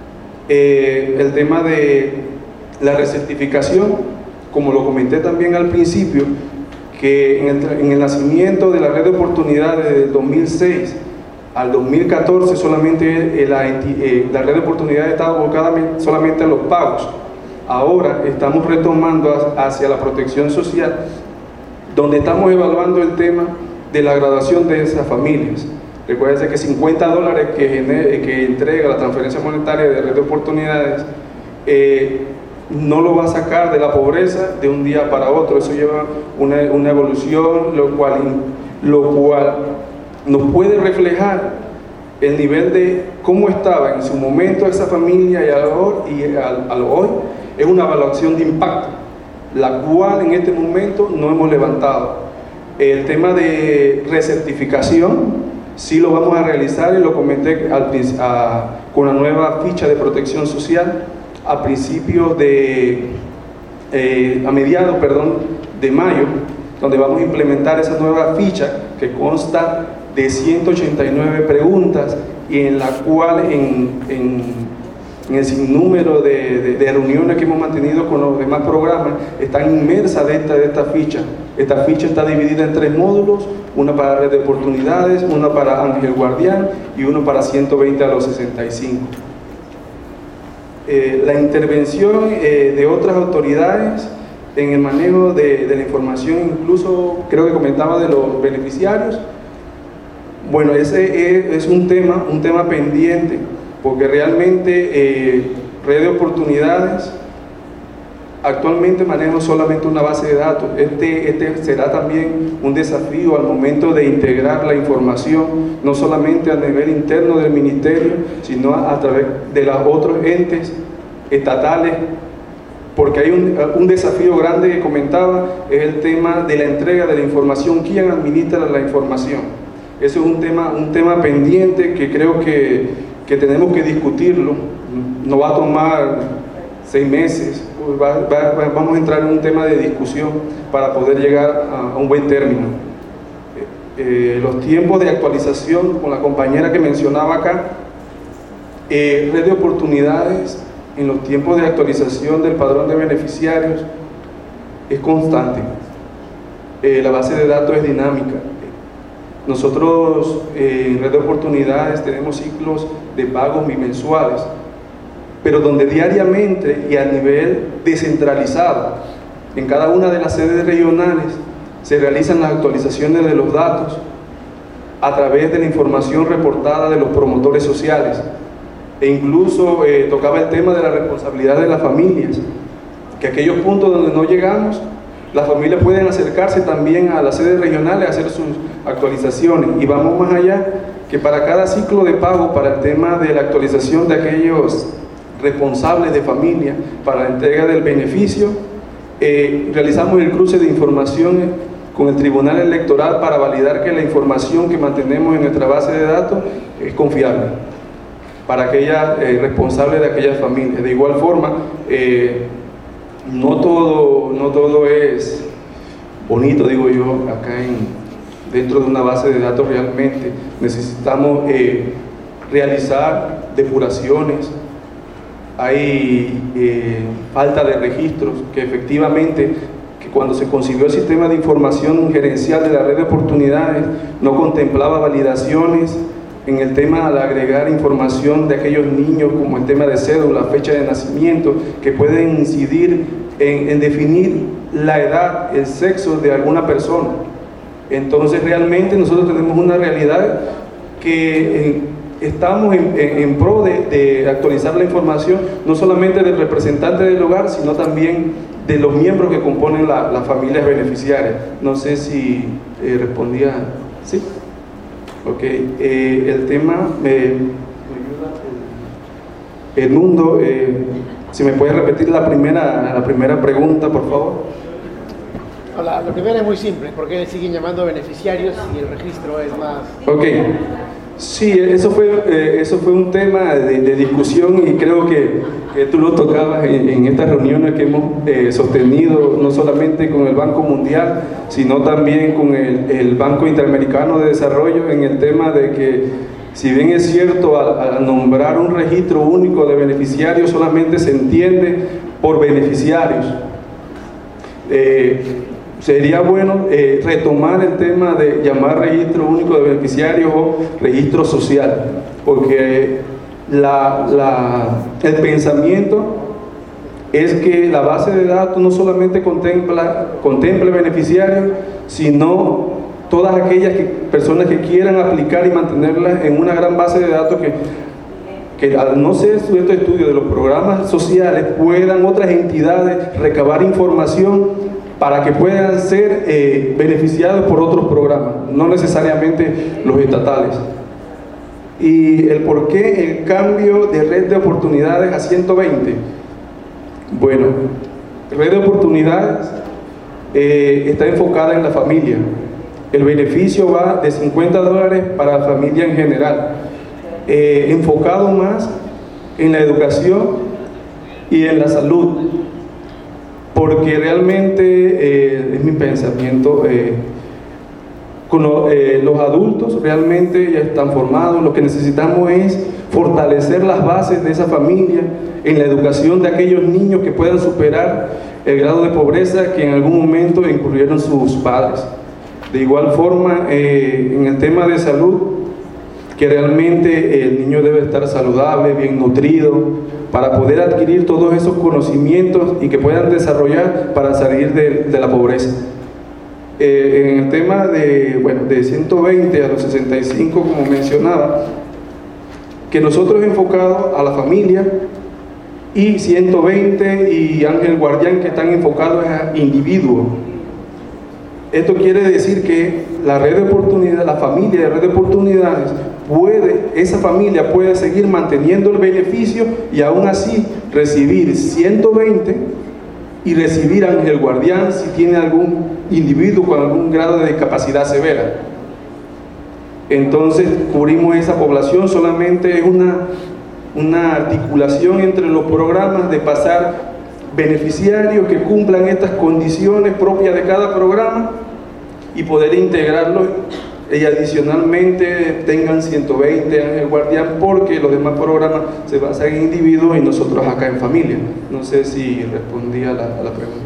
Eh, el tema de la recertificación, como lo comenté también al principio, que en el, en el nacimiento de la Red de Oportunidades desde el dos mil seis al dos mil catorce solamente la, eh, la Red de Oportunidades estaba volcada solamente a los pagos. Ahora estamos retomando hacia la protección social, donde estamos evaluando el tema de la graduación de esas familias. Recuerden que cincuenta dólares que, genere, que entrega la transferencia monetaria de Red de Oportunidades eh, no lo va a sacar de la pobreza de un día para otro. Eso lleva una, una evolución, lo cual, lo cual nos puede reflejar el nivel de cómo estaba en su momento esa familia y a lo, y a, a lo hoy. Es una evaluación de impacto, la cual en este momento no hemos levantado. El tema de recertificación, sí lo vamos a realizar, y lo comenté al, a, con la nueva ficha de protección social a principios de, eh, a mediados, perdón, de mayo, donde vamos a implementar esa nueva ficha que consta de ciento ochenta y nueve preguntas, y en la cual en, en, en el sinnúmero de, de, de reuniones que hemos mantenido con los demás programas están inmersas de esta, de esta ficha. Esta ficha está dividida en tres módulos: una para Red de Oportunidades, una para Ángel Guardián y uno para ciento veinte a los sesenta y cinco. Eh, la intervención eh, de otras autoridades en el manejo de, de la información, incluso creo que comentaba de los beneficiarios. Bueno, ese es, es un tema, un tema pendiente, porque realmente eh, Red de Oportunidades actualmente maneja solamente una base de datos. Este, este será también un desafío al momento de integrar la información, no solamente a nivel interno del ministerio, sino a, a través de los otros entes estatales, porque hay un, un desafío grande que comentaba, es el tema de la entrega de la información. ¿Quién administra la información? Eso es un tema, un tema pendiente que creo que, que tenemos que discutirlo. No va a tomar seis meses, va, va, vamos a entrar en un tema de discusión para poder llegar a, a un buen término. Eh, los tiempos de actualización, con la compañera que mencionaba acá, eh, Red de Oportunidades, en los tiempos de actualización del padrón de beneficiarios es constante. Eh, la base de datos es dinámica. Nosotros eh, en Red de Oportunidades tenemos ciclos de pagos bimensuales, pero donde diariamente y a nivel descentralizado, en cada una de las sedes regionales, se realizan las actualizaciones de los datos a través de la información reportada de los promotores sociales. E incluso eh, tocaba el tema de la responsabilidad de las familias, que aquellos puntos donde no llegamos, las familias pueden acercarse también a las sedes regionales a hacer sus actualizaciones. Y vamos más allá, que para cada ciclo de pago, para el tema de la actualización de aquellos responsables de familia, para la entrega del beneficio, eh, realizamos el cruce de información con el Tribunal Electoral para validar que la información que mantenemos en nuestra base de datos es confiable para aquella eh, responsable de aquella familia. De igual forma, eh, no todo, no todo es bonito, digo yo, acá en, dentro de una base de datos. Realmente necesitamos eh, realizar depuraciones. Hay eh, falta de registros, que efectivamente, que cuando se concibió el sistema de información gerencial de la Red de Oportunidades, no contemplaba validaciones en el tema al agregar información de aquellos niños, como el tema de cédula, fecha de nacimiento, que pueden incidir en, en definir la edad, el sexo de alguna persona. Entonces realmente nosotros tenemos una realidad que eh, estamos en, en, en pro de, de actualizar la información, no solamente del representante del hogar, sino también de los miembros que componen la, las familias beneficiarias. No sé si eh, respondía, ¿sí? Ok, eh, el tema, eh, el mundo, eh, si me puede repetir la primera, la primera pregunta, por favor. La, la primera es muy simple, ¿por qué siguen llamando beneficiarios y el registro es más...? Ok, sí, eso fue, eh, eso fue un tema de, de discusión, y creo que, que tú lo tocabas en, en estas reuniones que hemos eh, sostenido, no solamente con el Banco Mundial, sino también con el, el Banco Interamericano de Desarrollo, en el tema de que, si bien es cierto, al, al nombrar un registro único de beneficiarios, solamente se entiende por beneficiarios. Eh, Sería bueno eh, retomar el tema de llamar registro único de beneficiarios o registro social, porque la, la, el pensamiento es que la base de datos no solamente contempla, contemple beneficiarios, sino todas aquellas que, personas que quieran aplicar y mantenerlas en una gran base de datos que, que al no ser sujeto de estudio de los programas sociales, puedan otras entidades recabar información para que puedan ser eh, beneficiados por otros programas, no necesariamente los estatales. ¿Y el por qué el cambio de Red de Oportunidades a ciento veinte? Bueno, Red de Oportunidades eh, está enfocada en la familia. El beneficio va de cincuenta dólares para la familia en general, eh, enfocado más en la educación y en la salud, porque realmente eh, es mi pensamiento, eh, con lo, eh, los adultos realmente ya están formados, lo que necesitamos es fortalecer las bases de esa familia en la educación de aquellos niños que puedan superar el grado de pobreza que en algún momento incurrieron sus padres. De igual forma, eh, en el tema de salud, que realmente el niño debe estar saludable, bien nutrido, para poder adquirir todos esos conocimientos y que puedan desarrollar para salir de, de la pobreza. Eh, en el tema de, bueno, de ciento veinte a los sesenta y cinco, como mencionaba, que nosotros enfocados a la familia, y ciento veinte y Ángel Guardián que están enfocados a individuos. Esto quiere decir que la red de oportunidades, la familia de red de oportunidades, puede, esa familia puede seguir manteniendo el beneficio y aún así recibir ciento veinte y recibir Ángel Guardián si tiene algún individuo con algún grado de discapacidad severa. Entonces cubrimos esa población, solamente es una, una articulación entre los programas de pasar beneficiarios que cumplan estas condiciones propias de cada programa y poder integrarlos y adicionalmente tengan ciento veinte Ángel Guardián, porque los demás programas se basan en individuos y nosotros acá en familia. No sé si respondí a la, a la pregunta.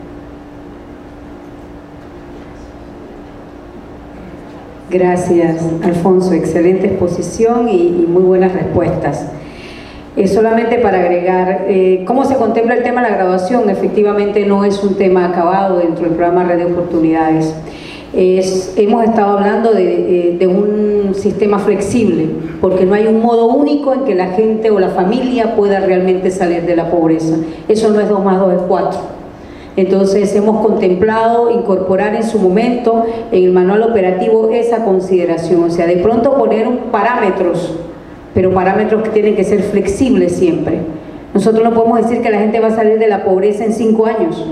Gracias, Alfonso, excelente exposición y, y muy buenas respuestas. Eh, solamente para agregar, eh, ¿cómo se contempla el tema de la graduación? Efectivamente no es un tema acabado dentro del programa Red de Oportunidades. Es, hemos estado hablando de, eh, de un sistema flexible, porque no hay un modo único en que la gente o la familia pueda realmente salir de la pobreza. Eso no es dos más dos es cuatro. Entonces hemos contemplado incorporar en su momento en el manual operativo esa consideración, o sea, de pronto poner parámetros, pero parámetros que tienen que ser flexibles siempre. Nosotros no podemos decir que la gente va a salir de la pobreza en cinco años,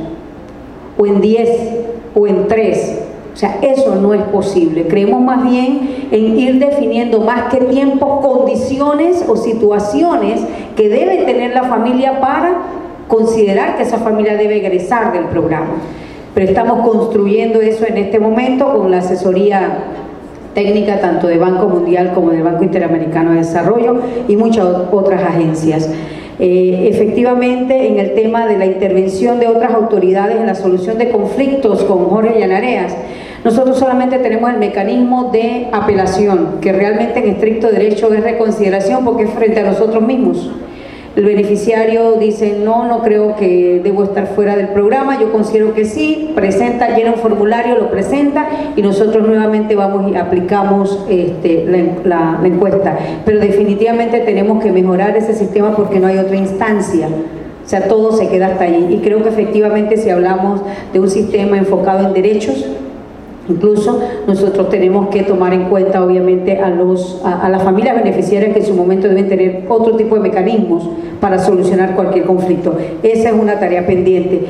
o en diez, o en tres. O sea, eso no es posible. Creemos más bien en ir definiendo más que tiempo, condiciones o situaciones que debe tener la familia para considerar que esa familia debe egresar del programa. Pero estamos construyendo eso en este momento con la asesoría técnica tanto de Banco Mundial como del Banco Interamericano de Desarrollo y muchas otras agencias. Eh, efectivamente, en el tema de la intervención de otras autoridades en la solución de conflictos con Jorge Llanareas, nosotros solamente tenemos el mecanismo de apelación, que realmente en estricto derecho es reconsideración porque es frente a nosotros mismos. El beneficiario dice, no, no creo que debo estar fuera del programa, yo considero que sí, presenta, llena un formulario, lo presenta y nosotros nuevamente vamos y aplicamos este, la, la, la encuesta. Pero definitivamente tenemos que mejorar ese sistema porque no hay otra instancia. O sea, todo se queda hasta ahí. Y creo que efectivamente si hablamos de un sistema enfocado en derechos, incluso nosotros tenemos que tomar en cuenta obviamente a, los, a, a las familias beneficiarias que en su momento deben tener otro tipo de mecanismos para solucionar cualquier conflicto. Esa es una tarea pendiente.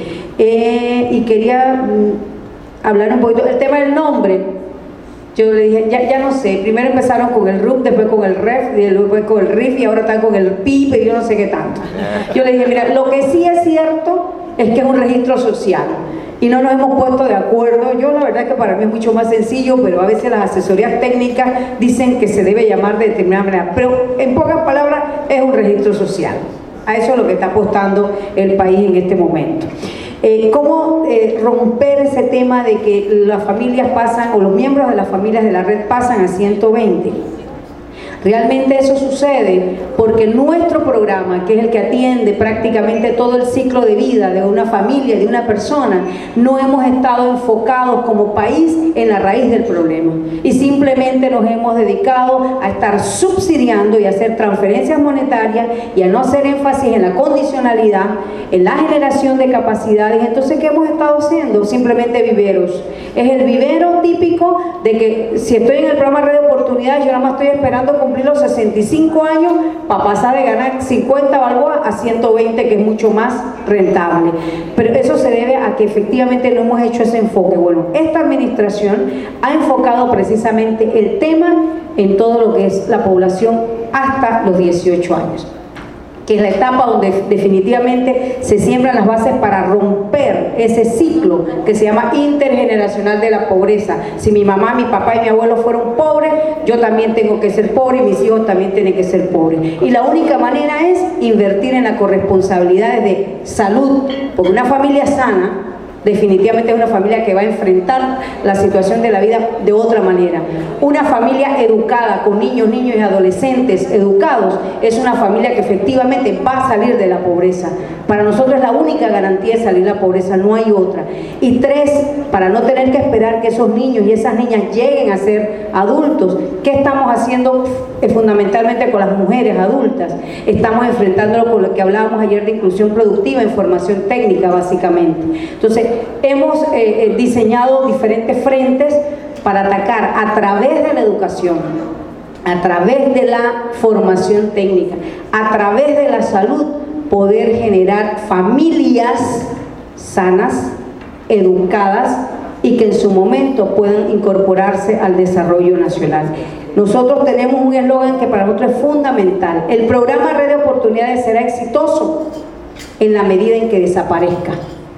Eh, y quería mm, hablar un poquito del tema del nombre. Yo le dije, ya, ya no sé, primero empezaron con el R U P, después con el R E F, después con el R I F y ahora están con el P I B y yo no sé qué tanto. Yo le dije, mira, lo que sí es cierto es que es un registro social. Y no nos hemos puesto de acuerdo. Yo la verdad que para mí es mucho más sencillo, pero a veces las asesorías técnicas dicen que se debe llamar de determinada manera. Pero en pocas palabras es un registro social. A eso es lo que está apostando el país en este momento. Eh, ¿Cómo eh, romper ese tema de que las familias pasan, o los miembros de las familias de la red pasan a ciento veinte? Realmente eso sucede porque nuestro programa, que es el que atiende prácticamente todo el ciclo de vida de una familia, de una persona, no hemos estado enfocados como país en la raíz del problema y simplemente nos hemos dedicado a estar subsidiando y a hacer transferencias monetarias y a no hacer énfasis en la condicionalidad, en la generación de capacidades. Entonces, ¿qué hemos estado haciendo? Simplemente viveros. Es el vivero típico de que si estoy en el programa Red de Oportunidades, Oportunidades, yo nada más estoy esperando cumplir los sesenta y cinco años para pasar de ganar cincuenta balboas a ciento veinte, que es mucho más rentable. Pero eso se debe a que efectivamente no hemos hecho ese enfoque. Bueno, esta administración ha enfocado precisamente el tema en todo lo que es la población hasta los dieciocho años, que es la etapa donde definitivamente se siembran las bases para romper ese ciclo que se llama intergeneracional de la pobreza. Si mi mamá, mi papá y mi abuelo fueron pobres, yo también tengo que ser pobre y mis hijos también tienen que ser pobres. Y la única manera es invertir en las corresponsabilidades de salud, porque una familia sana definitivamente es una familia que va a enfrentar la situación de la vida de otra manera. Una familia educada, con niños, niños y adolescentes educados, es una familia que efectivamente va a salir de la pobreza. Para nosotros es la única garantía de salir de la pobreza, no hay otra. Y tres, para no tener que esperar que esos niños y esas niñas lleguen a ser adultos, ¿qué estamos haciendo fundamentalmente con las mujeres adultas? Estamos enfrentándolo con lo que hablábamos ayer de inclusión productiva en formación técnica, básicamente. Entonces, hemos eh, diseñado diferentes frentes para atacar a través de la educación, a través de la formación técnica, a través de la salud, poder generar familias sanas, educadas y que en su momento puedan incorporarse al desarrollo nacional. Nosotros tenemos un eslogan que para nosotros es fundamental: el programa Red de Oportunidades será exitoso en la medida en que desaparezca.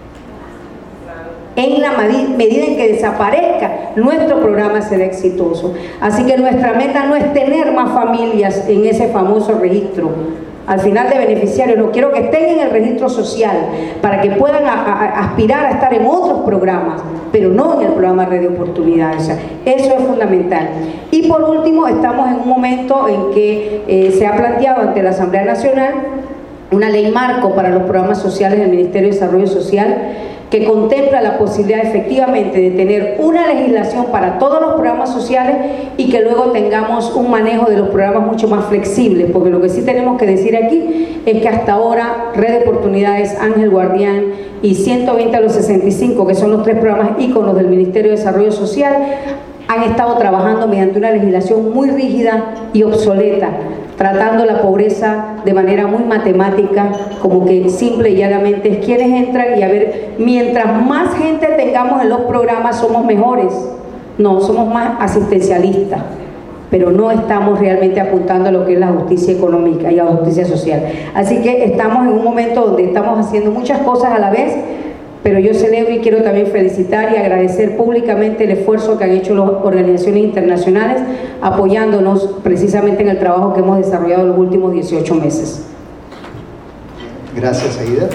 En la medida en que desaparezca, nuestro programa será exitoso. Así que nuestra meta no es tener más familias en ese famoso registro al final de beneficiarios, no, quiero que estén en el registro social para que puedan a, a, aspirar a estar en otros programas, pero no en el programa Red de Oportunidades. O sea, eso es fundamental. Y por último, estamos en un momento en que eh, se ha planteado ante la Asamblea Nacional una ley marco para los programas sociales del Ministerio de Desarrollo Social, que contempla la posibilidad efectivamente de tener una legislación para todos los programas sociales y que luego tengamos un manejo de los programas mucho más flexibles, porque lo que sí tenemos que decir aquí es que hasta ahora Red de Oportunidades, Ángel Guardián y ciento veinte a los sesenta y cinco, que son los tres programas íconos del Ministerio de Desarrollo Social, han estado trabajando mediante una legislación muy rígida y obsoleta, tratando la pobreza de manera muy matemática, como que simple y llanamente es quienes entran y a ver, mientras más gente tengamos en los programas somos mejores. No, somos más asistencialistas, pero no estamos realmente apuntando a lo que es la justicia económica y a la justicia social. Así que estamos en un momento donde estamos haciendo muchas cosas a la vez, pero yo celebro y quiero también felicitar y agradecer públicamente el esfuerzo que han hecho las organizaciones internacionales apoyándonos precisamente en el trabajo que hemos desarrollado en los últimos dieciocho meses. Gracias, Aida.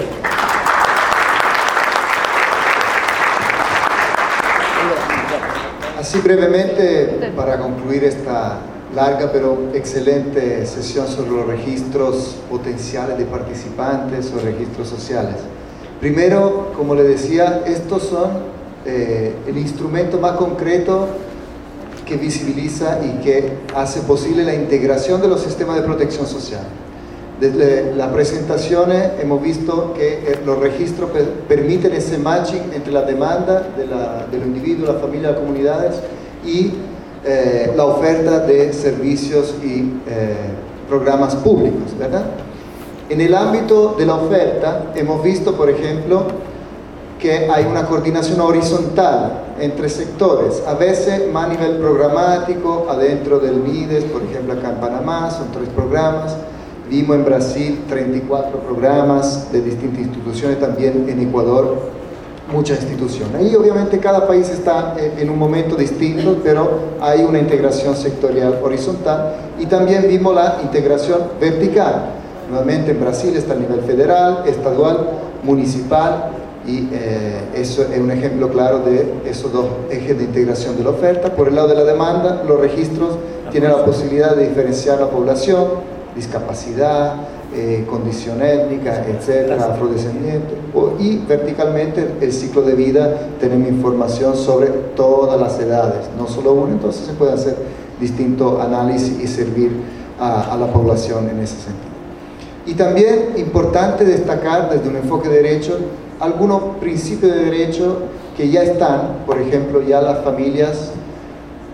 Así brevemente, para concluir esta larga pero excelente sesión sobre los registros potenciales de participantes o registros sociales. Primero, como le decía, estos son eh, el instrumento más concreto que visibiliza y que hace posible la integración de los sistemas de protección social. Desde las presentaciones hemos visto que los registros permiten ese matching entre la demanda de, la, de los individuos, la familia, las comunidades y eh, la oferta de servicios y eh, programas públicos, ¿verdad? En el ámbito de la oferta hemos visto, por ejemplo, que hay una coordinación horizontal entre sectores, a veces más a nivel programático, adentro del MIDES, por ejemplo acá en Panamá, son tres programas, vimos en Brasil treinta y cuatro programas de distintas instituciones, también en Ecuador muchas instituciones. Y obviamente cada país está en un momento distinto, pero hay una integración sectorial horizontal y también vimos la integración vertical. Nuevamente en Brasil está a nivel federal, estadual, municipal y eh, eso es un ejemplo claro de esos dos ejes de integración de la oferta. Por el lado de la demanda, los registros tienen la posibilidad de diferenciar la población, discapacidad, eh, condición étnica, etcétera, afrodescendiente, y verticalmente el ciclo de vida tenemos información sobre todas las edades, no solo una, entonces se puede hacer distinto análisis y servir a, a la población en ese sentido. Y también importante destacar desde un enfoque de derecho algunos principios de derecho que ya están, por ejemplo, ya las familias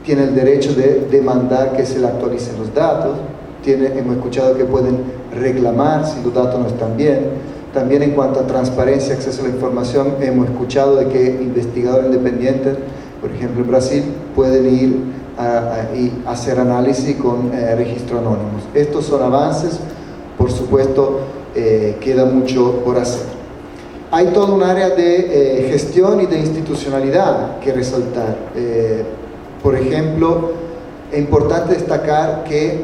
tiene el derecho de demandar que se le actualicen los datos, tiene, hemos escuchado que pueden reclamar si los datos no están bien. También en cuanto a transparencia y acceso a la información, hemos escuchado de que investigadores independientes, por ejemplo en Brasil, pueden ir a, a, y hacer análisis con eh, registros anónimos. Estos son avances, por supuesto, eh, queda mucho por hacer. Hay todo un área de eh, gestión y de institucionalidad que resaltar. Eh, por ejemplo, es importante destacar que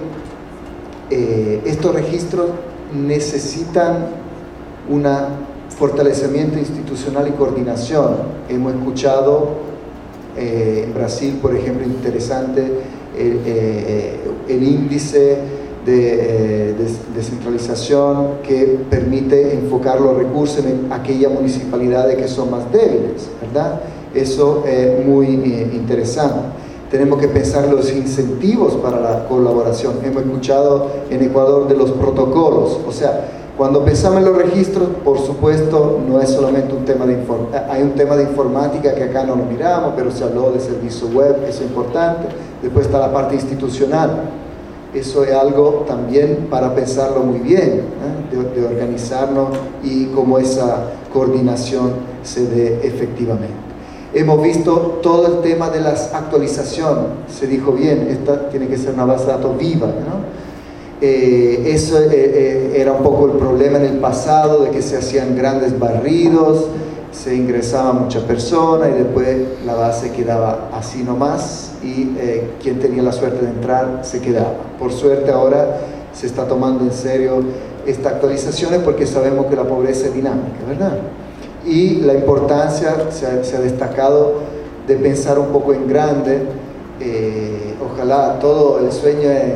eh, estos registros necesitan un fortalecimiento institucional y coordinación. Hemos escuchado eh, en Brasil, por ejemplo, interesante el, eh, el índice de eh, descentralización que permite enfocar los recursos en aquellas municipalidades que son más débiles, ¿verdad? Eso es muy eh, interesante. Tenemos que pensar los incentivos para la colaboración. Hemos escuchado en Ecuador de los protocolos, o sea, cuando pensamos en los registros, por supuesto, no es solamente un tema de informática, hay un tema de informática que acá no lo miramos, pero se habló de servicio web, eso es importante. Después está la parte institucional, eso es algo también para pensarlo muy bien, ¿eh? de, de organizarnos y cómo esa coordinación se dé efectivamente. Hemos visto todo el tema de las actualizaciones, se dijo bien, esta tiene que ser una base de datos viva, ¿no? Eh, eso eh, eh, era un poco el problema en el pasado, de que se hacían grandes barridos, se ingresaban muchas personas y después la base quedaba así nomás y eh, quien tenía la suerte de entrar se quedaba. Por suerte ahora se está tomando en serio estas actualizaciones porque sabemos que la pobreza es dinámica, ¿verdad? Y la importancia se ha, se ha destacado de pensar un poco en grande. Eh, ojalá todo el sueño es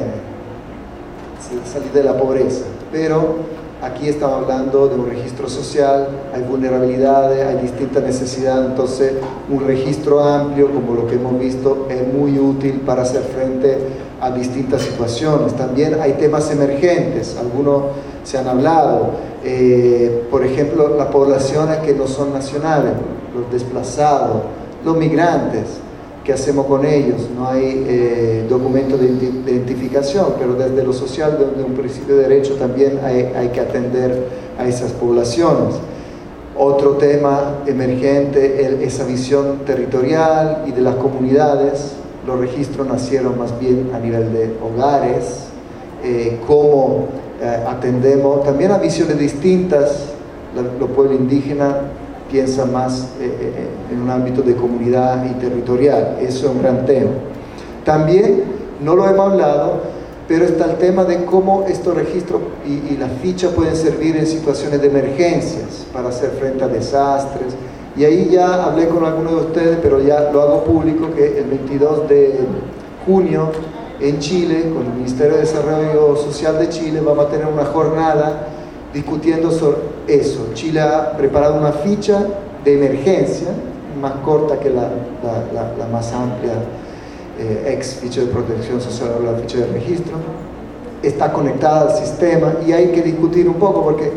salir de la pobreza, pero aquí estamos hablando de un registro social, hay vulnerabilidades, hay distintas necesidades, entonces un registro amplio como lo que hemos visto es muy útil para hacer frente a distintas situaciones. También hay temas emergentes, algunos se han hablado, eh, por ejemplo las poblaciones que no son nacionales, los desplazados, los migrantes. ¿Qué hacemos con ellos? No hay eh, documento de identificación, pero desde lo social, desde un principio de derecho, también hay, hay que atender a esas poblaciones. Otro tema emergente es esa visión territorial y de las comunidades. Los registros nacieron más bien a nivel de hogares, eh, cómo eh, atendemos también a visiones distintas. Los pueblos indígenas piensa más eh, en un ámbito de comunidad y territorial. Eso es un gran tema. También, no lo hemos hablado, pero está el tema de cómo estos registros y, y las fichas pueden servir en situaciones de emergencias para hacer frente a desastres. Y ahí ya hablé con algunos de ustedes, pero ya lo hago público, que el veintidós de junio en Chile, con el Ministerio de Desarrollo Social de Chile, vamos a tener una jornada discutiendo sobre eso. Chile ha preparado una ficha de emergencia, más corta que la, la, la, la más amplia eh, ex ficha de protección social o la ficha de registro. Está conectada al sistema y hay que discutir un poco porque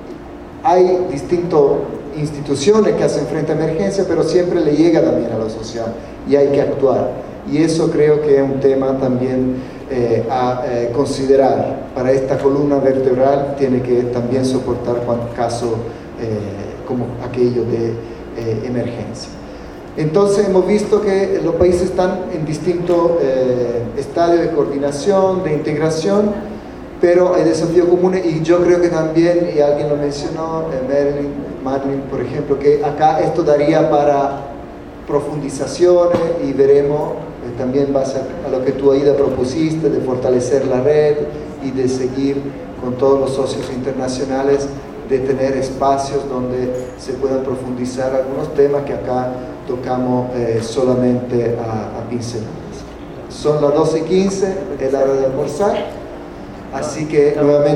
hay distintas instituciones que hacen frente a emergencia, pero siempre le llega también a lo social y hay que actuar. Y eso creo que es un tema también Eh, a eh, considerar para esta columna vertebral. Tiene que también soportar casos eh, como aquello de eh, emergencia. Entonces hemos visto que los países están en distintos eh, estadios de coordinación, de integración, pero hay desafíos comunes y yo creo que también, y alguien lo mencionó, eh, Marilyn, Marilyn por ejemplo, que acá esto daría para profundizaciones y veremos también base a lo que tú, Aida, propusiste de fortalecer la red y de seguir con todos los socios internacionales, de tener espacios donde se puedan profundizar algunos temas que acá tocamos eh, solamente a, a pinceladas. Son las doce y quince, es la hora de almorzar, así que nuevamente